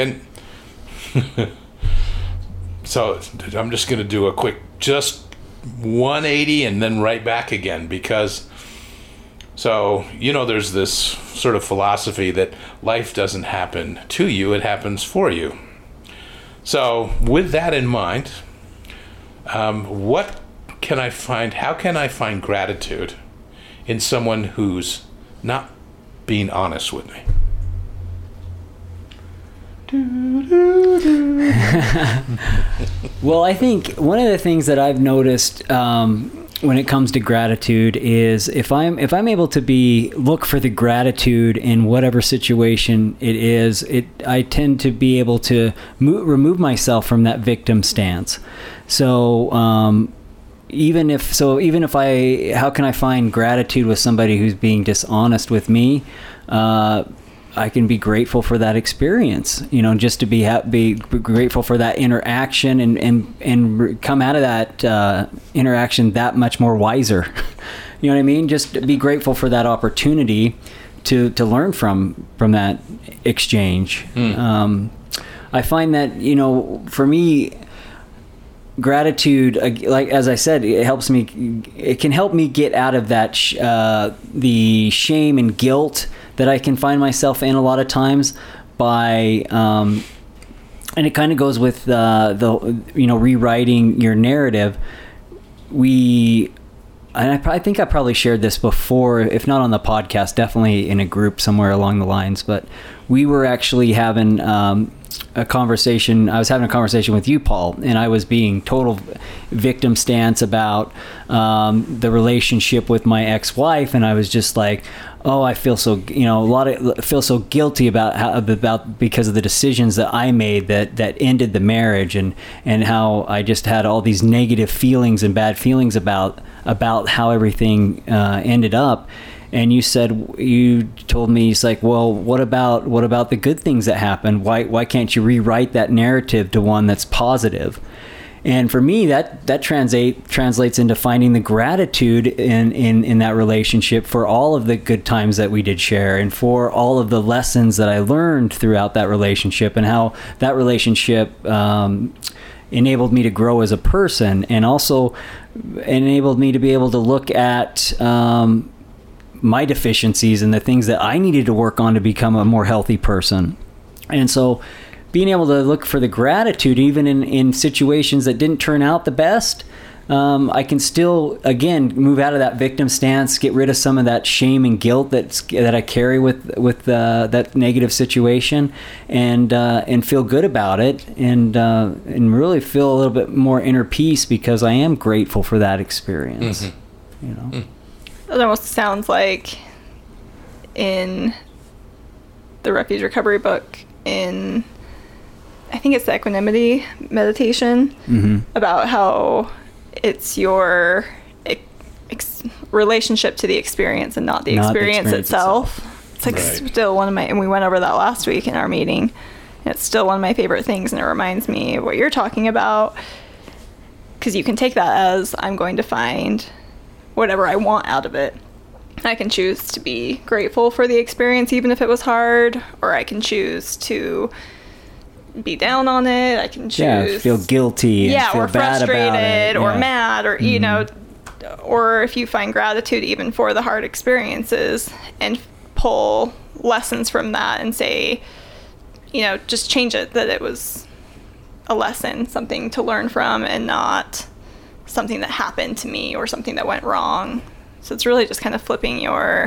so I'm just going to do a quick, just 180 and then right back again, because there's this sort of philosophy that life doesn't happen to you, it happens for you. So with that in mind, what can I find? How can I find gratitude in someone who's not being honest with me? Well, I think one of the things that I've noticed when it comes to gratitude is if I'm able to look for the gratitude in whatever situation it is, I tend to be able to remove myself from that victim stance. So even if how can I find gratitude with somebody who's being dishonest with me? I can be grateful for that experience, just to be grateful for that interaction and come out of that interaction that much more wiser. You know what I mean? Just be grateful for that opportunity to learn from that exchange. I find that, for me, gratitude, like as I said, it can help me get out of that the shame and guilt that I can find myself in a lot of times by and it kind of goes with the rewriting your narrative. I think I probably shared this before, if not on the podcast, definitely in a group somewhere along the lines, but we were actually having a conversation. I was having a conversation with you, Paul, and I was being total victim stance about the relationship with my ex-wife, and I was just like, oh, I feel so, feel so guilty about because of the decisions that I made that ended the marriage, and how I just had all these negative feelings and bad feelings about how everything ended up. And you told me, it's like, well, what about the good things that happened? Why can't you rewrite that narrative to one that's positive? And for me, that translates into finding the gratitude in that relationship for all of the good times that we did share, and for all of the lessons that I learned throughout that relationship, and how that relationship enabled me to grow as a person, and also enabled me to be able to look at my deficiencies and the things that I needed to work on to become a more healthy person. And so being able to look for the gratitude even in situations that didn't turn out the best, I can still, again, move out of that victim stance, get rid of some of that shame and guilt that I carry with that negative situation, and feel good about it, and really feel a little bit more inner peace because I am grateful for that experience. It almost sounds like in the Refuge Recovery book, I think it's the equanimity meditation, about how it's your relationship to the experience and not the experience itself. It's like still one of my, and we went over that last week in our meeting. It's still one of my favorite things, and it reminds me of what you're talking about, because you can take that as, I'm going to find whatever I want out of it. I can choose to be grateful for the experience even if it was hard, or I can choose to be down on it. I can choose feel guilty, and feel or bad frustrated, about it. or mad, or or if you find gratitude even for the hard experiences and pull lessons from that and say, just change it, that it was a lesson, something to learn from, and not something that happened to me or something that went wrong. So it's really just kind of flipping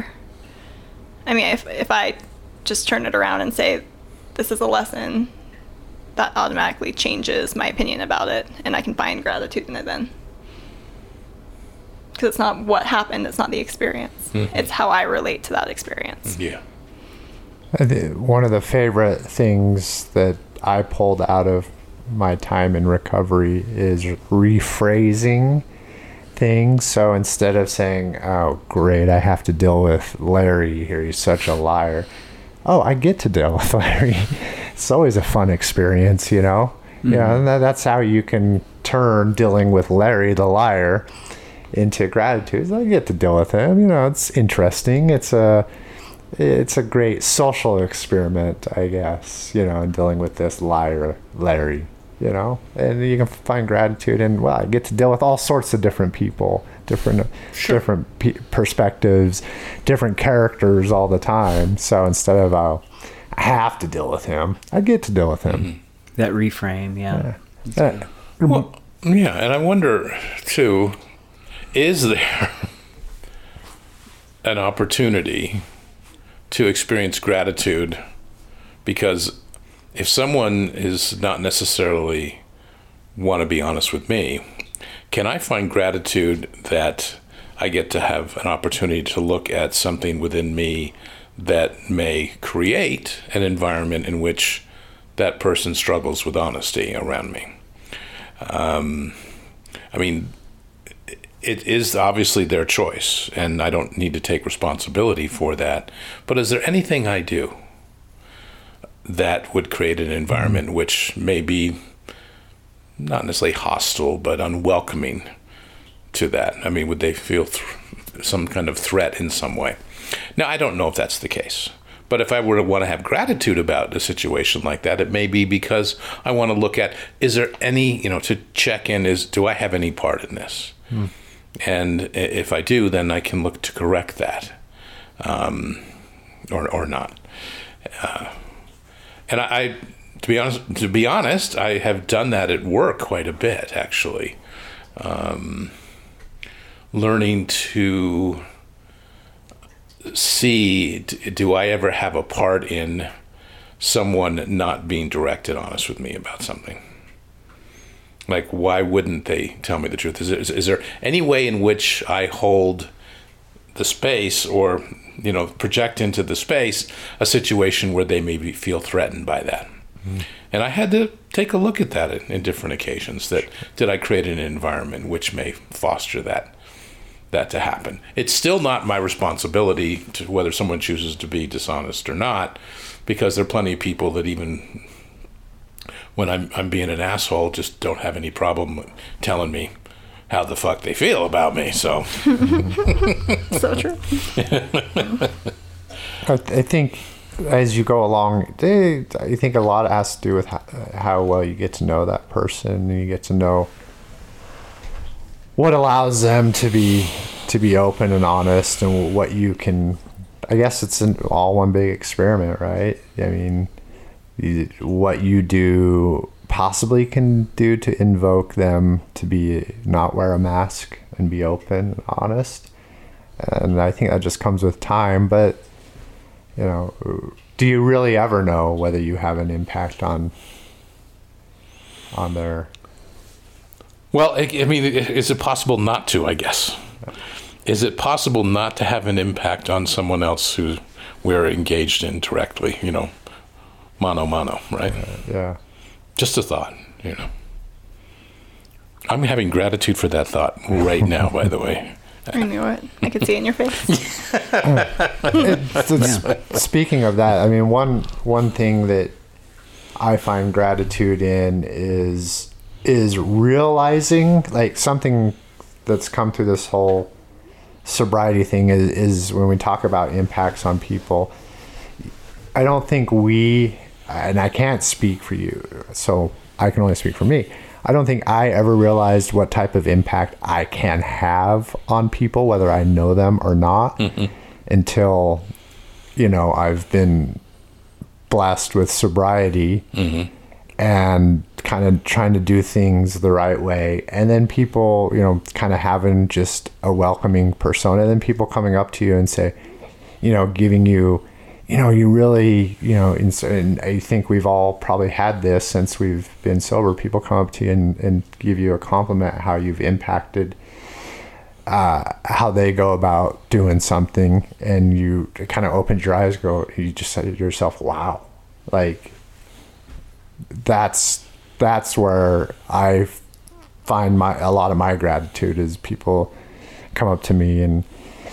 if I just turn it around and say, this is a lesson, that automatically changes my opinion about it, and I can find gratitude in it then. Because it's not what happened, it's not the experience. It's how I relate to that experience. Yeah. One of the favorite things that I pulled out of my time in recovery is rephrasing things. So instead of saying, oh, great, I have to deal with Larry here, he's such a liar. Oh, I get to deal with Larry. It's always a fun experience, and that's how you can turn dealing with Larry the liar into gratitude. I get to deal with him. It's interesting. It's a great social experiment, I guess, in dealing with this liar Larry, and you can find gratitude in, I get to deal with all sorts of different people, different perspectives, different characters all the time. So instead of, I have to deal with him, I get to deal with him. That reframe, and I wonder too, is there an opportunity to experience gratitude? Because if someone is not necessarily want to be honest with me, can I find gratitude that I get to have an opportunity to look at something within me that may create an environment in which that person struggles with honesty around me? It is obviously their choice, and I don't need to take responsibility for that. But is there anything I do that would create an environment which may be not necessarily hostile, but unwelcoming to that? I mean, would they feel some kind of threat in some way? Now, I don't know if that's the case. But if I were to want to have gratitude about a situation like that, it may be because I want to look at, is there any, to check in, do I have any part in this? And if I do, then I can look to correct that, or not. And I, to be honest, I have done that at work quite a bit, actually. Learning to see, do I ever have a part in someone not being direct and honest with me about something? Like, why wouldn't they tell me the truth? Is there any way in which I hold the space or, project into the space a situation where they maybe feel threatened by that? And I had to take a look at that in different occasions. That did I create an environment which may foster that to happen? It's still not my responsibility to whether someone chooses to be dishonest or not, because there are plenty of people that even when I'm being an asshole just don't have any problem telling me how the fuck they feel about me. So So true. I think as you go along, I think a lot has to do with how well you get to know that person, and you get to know what allows them to be open and honest, and what you can. I guess it's all one big experiment, right? I mean, what you do possibly can do to invoke them to be not wear a mask and be open and honest, and I think that just comes with time. But do you really ever know whether you have an impact on their? Well, I mean, is it possible not to, I guess? Is it possible not to have an impact on someone else who we're engaged in directly, mano mano, right? Yeah. Just a thought, I'm having gratitude for that thought right now, by the way. I knew it. I could see it in your face. Speaking of that, I mean, one thing that I find gratitude in is realizing, like, something that's come through this whole sobriety thing is when we talk about impacts on people, I don't think and I can't speak for you, so I can only speak for me. I don't think I ever realized what type of impact I can have on people, whether I know them or not, until, I've been blessed with sobriety and kind of trying to do things the right way. And then people, kind of having just a welcoming persona, and then people coming up to you and say, giving you, you really, and I think we've all probably had this since we've been sober. People come up to you and give you a compliment, how you've impacted, how they go about doing something, and you kind of opened your eyes, you just said to yourself, wow, like that's where I find a lot of my gratitude is people come up to me. And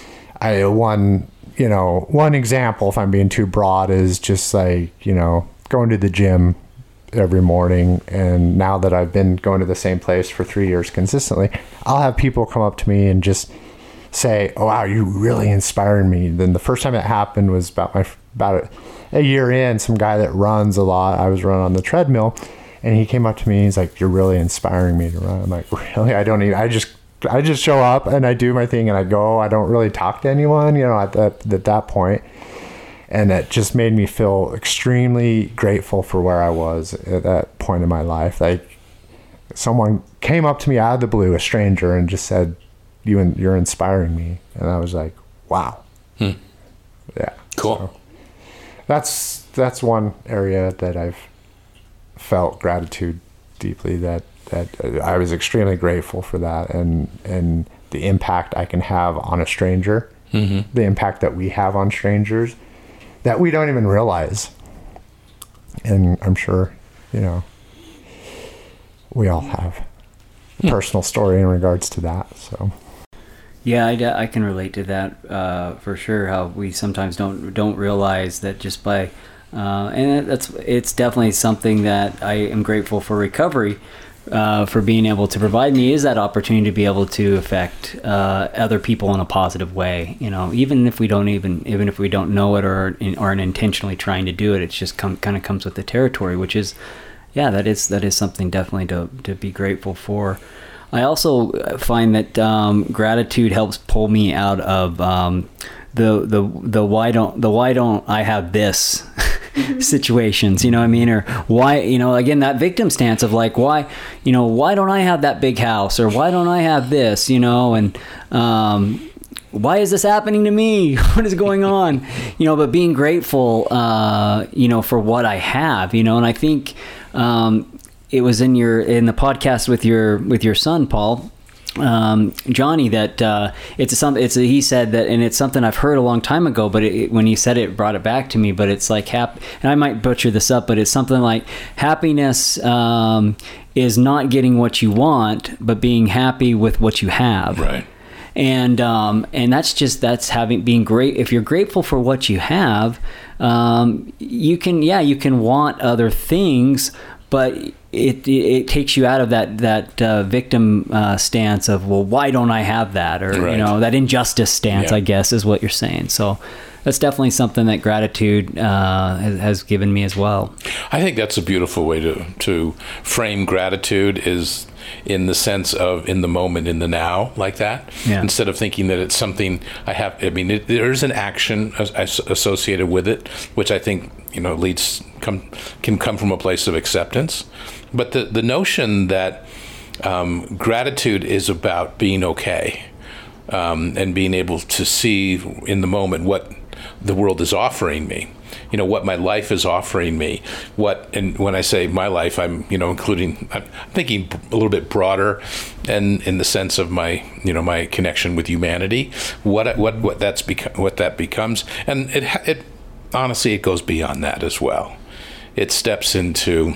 one example, if I'm being too broad, is just like, going to the gym every morning. And now that I've been going to the same place for 3 years consistently, I'll have people come up to me and just say, oh, wow, you really inspired me. Then the first time it happened was about a year in. Some guy that runs a lot, I was running on the treadmill, and he came up to me and he's like, you're really inspiring me to run. I'm like, really? I just show up and I do my thing and I go. I don't really talk to anyone, at that point. And it just made me feel extremely grateful for where I was at that point in my life. Like, someone came up to me out of the blue, a stranger, and just said, you're inspiring me. And I was like, wow. Yeah. Cool. So that's one area that I've felt gratitude deeply, that I was extremely grateful for that, and the impact I can have on a stranger, the impact that we have on strangers that we don't even realize. And I'm sure, we all have a personal story in regards to that. So yeah, I can relate to that for sure. How we sometimes don't realize that just by And it's definitely something that I am grateful for recovery for being able to provide me, is that opportunity to be able to affect other people in a positive way. Even if we don't know it or aren't intentionally trying to do it, it's just kind of comes with the territory, which is, that is something definitely to be grateful for. I also find that gratitude helps pull me out of the why don't I have this situations, you know what I mean? Or why, again, that victim stance of like, why don't I have that big house, or why don't I have this, and why is this happening to me? What is going on? But being grateful, for what I have, and I think it was in the podcast with your son, Paul, Johnny, that he said that, and it's something I've heard a long time ago, but when he said it brought it back to me. But it's like and I might butcher this up, but it's something like happiness is not getting what you want, but being happy with what you have. Right. And that's being great. If you're grateful for what you have, you can want other things, but it takes you out of that victim stance of, well, why don't I have that? Or, right. That injustice stance, I guess, is what you're saying. So that's definitely something that gratitude has given me as well. I think that's a beautiful way to frame gratitude, is in the sense of in the moment, in the now, like that. Yeah. Instead of thinking that it's something I have. I mean, there's an action associated with it, which I think can come from a place of acceptance. But the notion that gratitude is about being okay, and being able to see in the moment what the world is offering me, what my life is offering me, and when I say my life, I'm thinking a little bit broader, and in the sense of my my connection with humanity, what that becomes, and it honestly, it goes beyond that as well. It steps into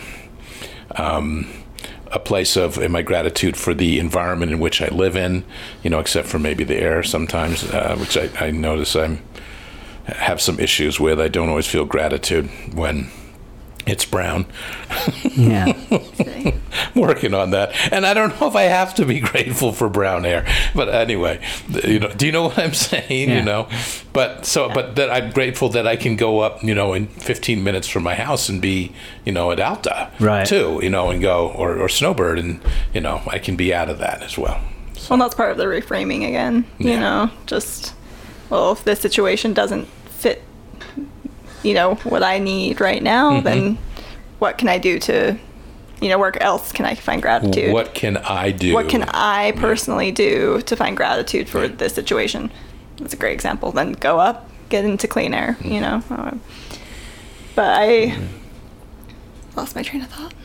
a place of my gratitude for the environment in which I live in, except for maybe the air sometimes, which I notice I have some issues with. I don't always feel gratitude when it's brown. Yeah. Working on that. And I don't know if I have to be grateful for brown air. But anyway, do you know what I'm saying? Yeah. But that I'm grateful that I can go up, in 15 minutes from my house and be, at Alta, right, too, and go, or Snowbird, and, I can be out of that as well. So. Well, that's part of the reframing again, just, well, if this situation doesn't fit, what I need right now, mm-hmm. then what can I do to, where else can I find gratitude? What can I do? What can I personally do to find gratitude for this situation? That's a great example. Then go up, get into clean air, mm-hmm. But I lost my train of thought.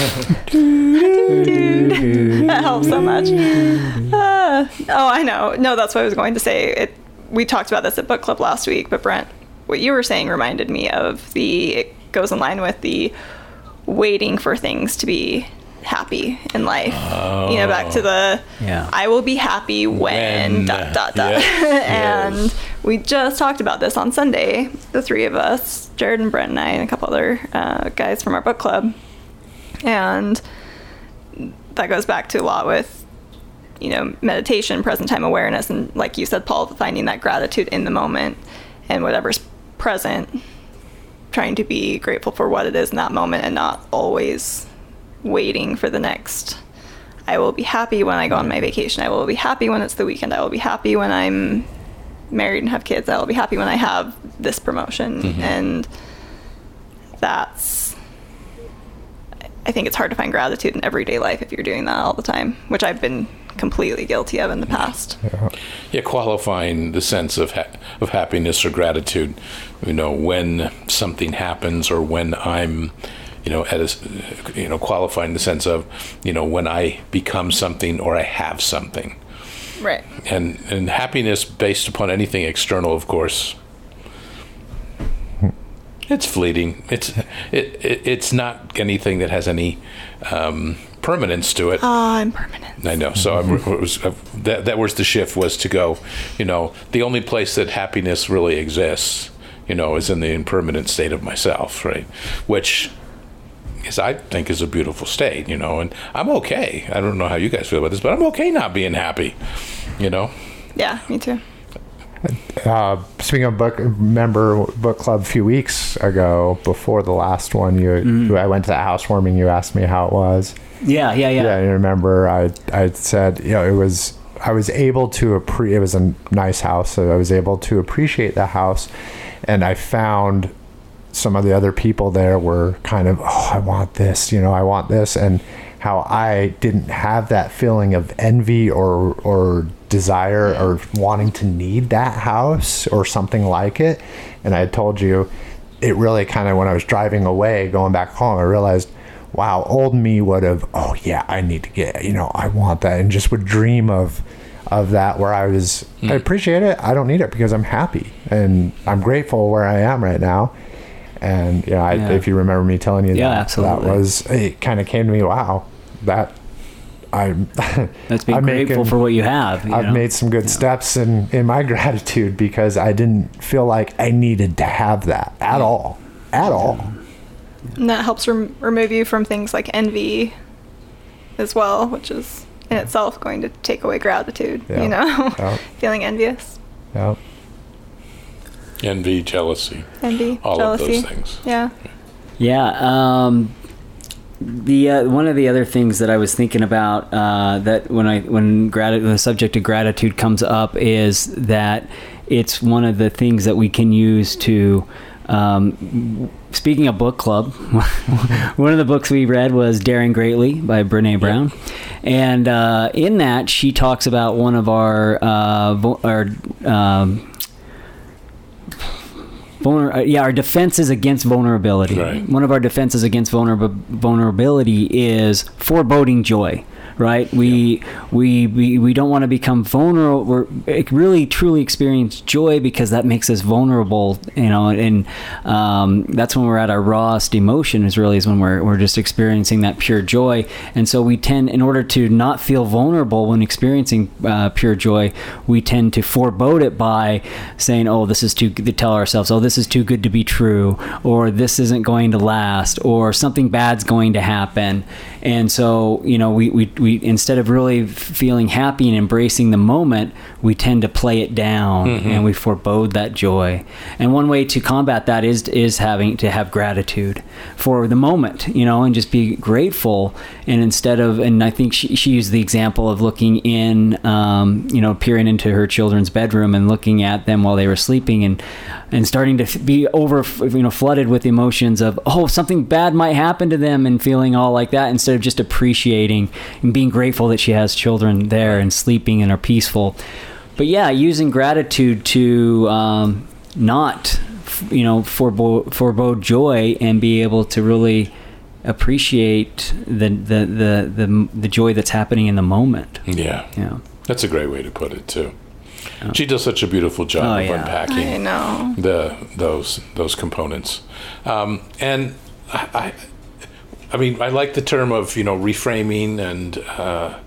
That helps so much. I know. No, that's what I was going to say. We talked about this at book club last week, but Brent, what you were saying reminded me of it goes in line with the waiting for things to be happy in life. Back to I will be happy when ... Yeah. And we just talked about this on Sunday, the three of us, Jared and Brent and I and a couple other guys from our book club. And that goes back to a lot with meditation, present time awareness, and like you said, Paul, finding that gratitude in the moment and whatever's present, trying to be grateful for what it is in that moment and not always waiting for the next. I will be happy when I go on my vacation. I will be happy when it's the weekend. I will be happy when I'm married and have kids. I will be happy when I have this promotion. Mm-hmm. And I think it's hard to find gratitude in everyday life if you're doing that all the time, which I've been completely guilty of in the past. Yeah, qualifying the sense of happiness or gratitude, when something happens, or when I'm, qualifying the sense of, when I become something or I have something. Right. And happiness based upon anything external, of course, it's fleeting. It's not anything that has any permanence to it. Impermanence. I know. So that was the shift, was to go, the only place that happiness really exists, is in the impermanent state of myself, right? Which I think is a beautiful state, and I'm okay. I don't know how you guys feel about this, but I'm okay not being happy, Yeah, me too. Speaking of book club a few weeks ago, before the last one, I went to the housewarming. You asked me how it was. Yeah. I remember I said, I was able to it was a nice house, so I was able to appreciate the house, and I found some of the other people there were kind of, I want this, I want this, and how I didn't have that feeling of envy or desire or wanting to need that house or something like it. And I had told you, it really kind of, when I was driving away, going back home, I realized, wow, old me would have, I need to get, I want that, and just would dream of that, where I appreciate it. I don't need it because I'm happy and I'm grateful where I am right now. And if you remember me telling you absolutely. It kind of came to me, wow, that's being grateful for what you have. I've made some good steps in my gratitude, because I didn't feel like I needed to have that at all. And that helps remove you from things like envy as well, which is in itself going to take away gratitude, feeling envious. Yeah. Envy, jealousy, all jealousy. Of those things. Yeah. One of the other things that I was thinking about that when the subject of gratitude comes up is that it's one of the things that we can use to. Speaking of book club, one of the books we read was Daring Greatly by Brené Brown. And in that, she talks about one of our defenses against vulnerability. Right. One of our defenses against vulnerability is foreboding joy. Right, we don't want to become vulnerable. We're really truly experience joy because that makes us vulnerable, and that's when we're at our rawest emotion. Is when we're just experiencing that pure joy. And so we tend, in order to not feel vulnerable when experiencing pure joy, we tend to forebode it by saying, this is to tell ourselves, this is too good to be true, or this isn't going to last, or something bad's going to happen. And so we instead of really feeling happy and embracing the moment, we tend to play it down, and we forebode that joy. And one way to combat that is having to have gratitude for the moment, and just be grateful. And and I think she used the example of looking in, peering into her children's bedroom and looking at them while they were sleeping, and starting to be flooded with emotions of, something bad might happen to them, and feeling all like that, instead of just appreciating and being grateful that she has children there and sleeping and are peaceful. But using gratitude to not forebode joy, and be able to really appreciate the joy that's happening in the moment. Yeah. That's a great way to put it too. She does such a beautiful job of unpacking those components. And I mean, I like the term of, reframing and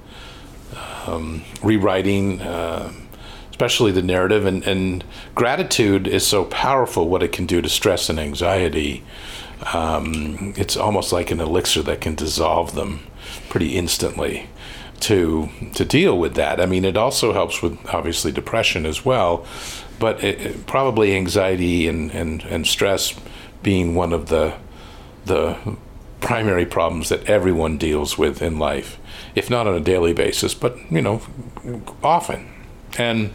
rewriting, especially the narrative. And gratitude is so powerful, what it can do to stress and anxiety. It's almost like an elixir that can dissolve them pretty instantly to deal with that. I mean, it also helps with, obviously, depression as well, but it probably anxiety and stress being one of the primary problems that everyone deals with in life, if not on a daily basis, but often. And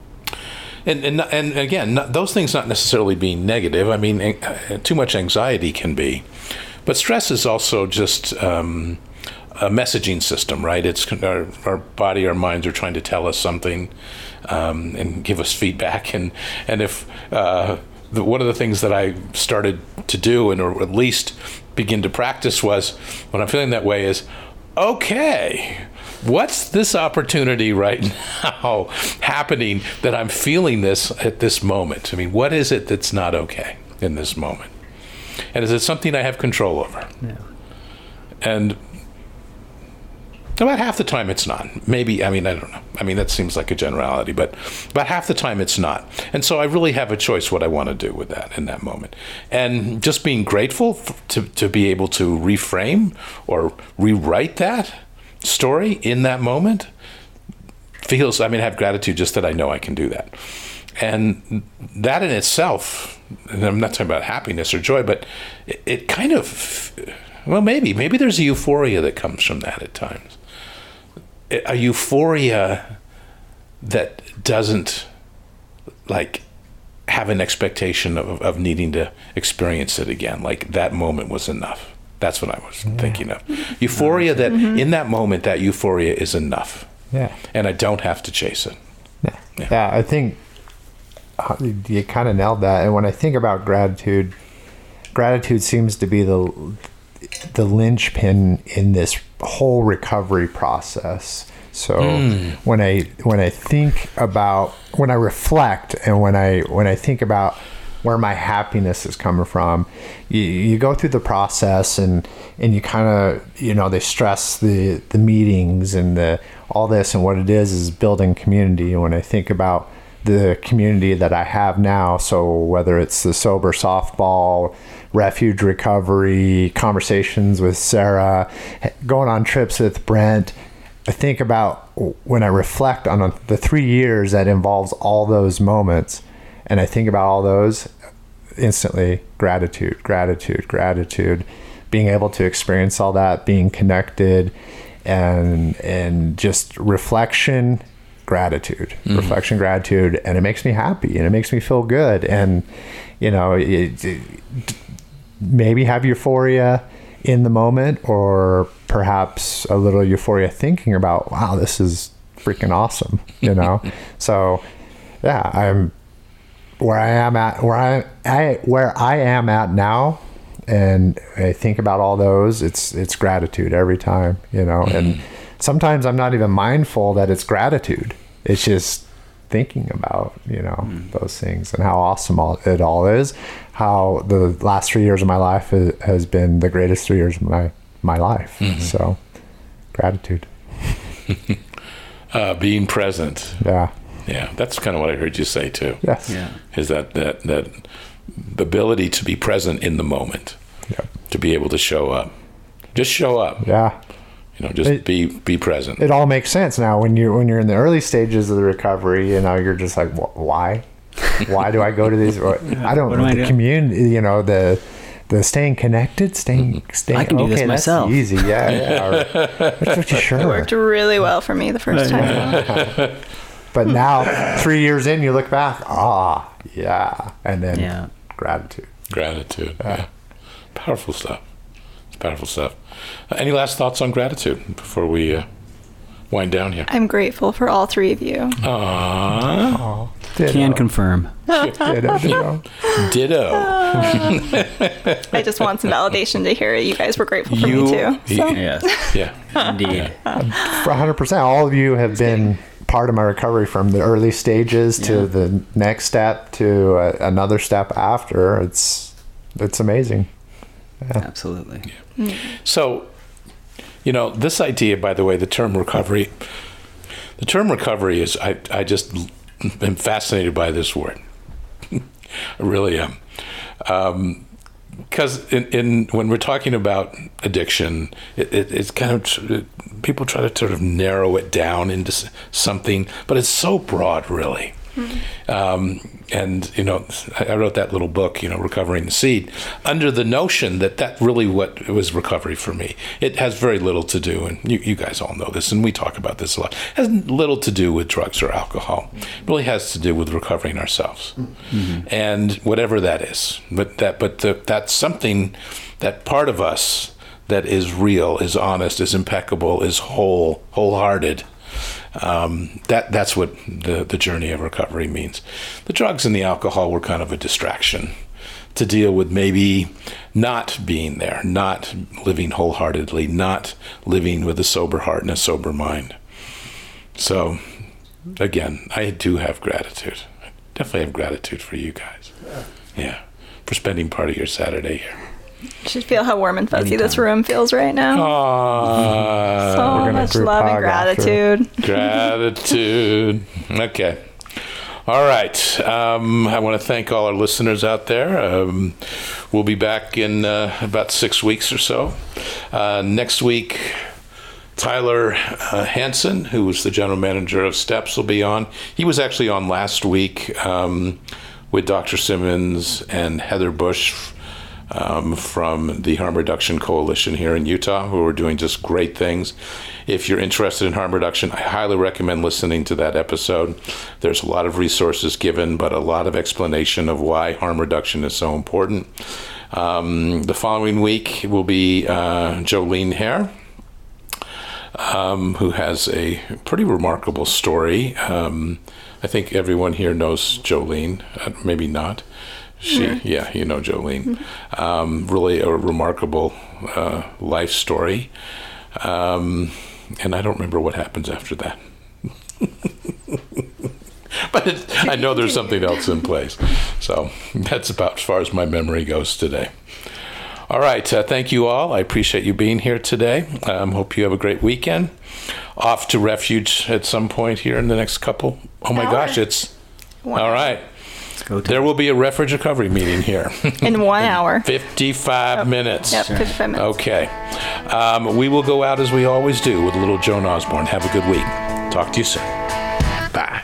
again, those things not necessarily being negative. I mean, too much anxiety can be, but stress is also just a messaging system, right? It's our body, our minds are trying to tell us something and give us feedback. And if one of the things that I started to do, or at least begin to practice, was when I'm feeling that way is, okay, what's this opportunity right now happening that I'm feeling this at this moment? I mean, what is it that's not okay in this moment? And is it something I have control over? Yeah. And About half the time it's not. Maybe, I mean, I don't know. I mean, that seems like a generality, but about half the time it's not. And so I really have a choice what I want to do with that in that moment. And just being grateful to be able to reframe or rewrite that story in that moment feels, I mean, I have gratitude just that I know I can do that. And that in itself, and I'm not talking about happiness or joy, but it kind of, well, maybe there's a euphoria that comes from that at times. A euphoria that doesn't like have an expectation of needing to experience it again. Like that moment was enough. That's what I was thinking of. Euphoria that in that moment, that euphoria is enough. Yeah. And I don't have to chase it. Yeah, I think you kind of nailed that. And when I think about gratitude seems to be the linchpin in this whole recovery process. So when I think about, when I reflect, and when I think about where my happiness is coming from, you go through the process and you kind of, they stress the meetings and all this, and what it is building community. And when I think about the community that I have now, so whether it's the sober softball, refuge recovery, conversations with Sarah, going on trips with Brent, I think about when I reflect on the 3 years that involves all those moments, and I think about all those, instantly gratitude, being able to experience all that, being connected, and just reflection, gratitude, and it makes me happy and it makes me feel good. And maybe have euphoria in the moment, or perhaps a little euphoria thinking about, wow, this is freaking awesome, So yeah, I'm where I am at now, and I think about all those, it's gratitude every time, and sometimes I'm not even mindful that it's gratitude. It's just thinking about, those things and how awesome it all is, how the last 3 years of my life has been the greatest 3 years of my life. So gratitude. Being present. Yeah. Yeah. That's kind of what I heard you say too. Yes. Yeah. Is that ability to be present in the moment, to be able to show up, just show up. Yeah. Be present. It all makes sense now when you're in the early stages of the recovery. You're just like, why do I go to these? I don't know the community. The staying connected, staying. I can do this myself. That's easy. Yeah. Sure. It worked really well for me the first time. But now, 3 years in, you look back. And then gratitude. Yeah. Powerful stuff. It's powerful stuff. Any last thoughts on gratitude before we wind down here? I'm grateful for all three of you. Aww. Can confirm. Ditto. I just want some validation to hear you guys were grateful for me too. So. Yes. Yeah. Indeed. For 100%. All of you have been part of my recovery, from the early stages to the next step to another step after. It's amazing. Yeah. Absolutely. Yeah. So, this idea, by the way, the term recovery is, I just am fascinated by this word. I really am. Because when we're talking about addiction, it's kind of, people try to sort of narrow it down into something, but it's so broad, really. And I wrote that little book, Recovering the Seed, under the notion that really what was recovery for me. It has very little to do, and you guys all know this, and we talk about this a lot. It has little to do with drugs or alcohol. It really has to do with recovering ourselves, and whatever that is. But that's something, that part of us that is real, is honest, is impeccable, is wholehearted. That's what the journey of recovery means. The drugs and the alcohol were kind of a distraction to deal with maybe not being there, not living wholeheartedly, not living with a sober heart and a sober mind. So, again, I do have gratitude. I definitely have gratitude for you guys. Yeah, for spending part of your Saturday here. You should feel how warm and fuzzy this room feels right now. So much love and gratitude. Gratitude. Okay. All right. I want to thank all our listeners out there. We'll be back in about 6 weeks or so. Next week, Tyler Hansen, who was the general manager of STEPS, will be on. He was actually on last week with Dr. Simmons and Heather Bush from the Harm Reduction Coalition here in Utah, who are doing just great things. If you're interested in harm reduction, I highly recommend listening to that episode. There's a lot of resources given, but a lot of explanation of why harm reduction is so important. The following week will be Jolene Hare, who has a pretty remarkable story. I think everyone here knows Jolene, maybe not. Yeah, you know Jolene. Really a remarkable life story. And I don't remember what happens after that. But I know there's something else in place. So that's about as far as my memory goes today. All right. Thank you all. I appreciate you being here today. Hope you have a great weekend. Off to Refuge at some point here in the next couple. Oh, my gosh. It's all right. There will be a Refuge Recovery meeting here. In 1 hour. 55 minutes. Yep, 55 minutes. Okay. We will go out as we always do with a little Joan Osborne. Have a good week. Talk to you soon. Bye.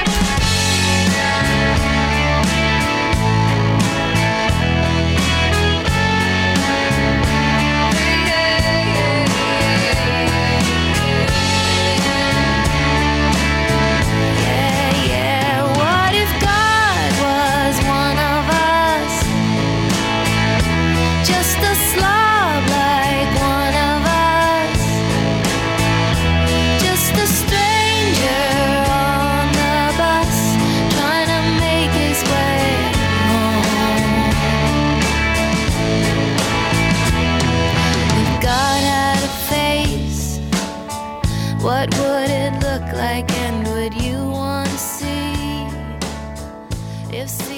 What would it look like, and would you want to see if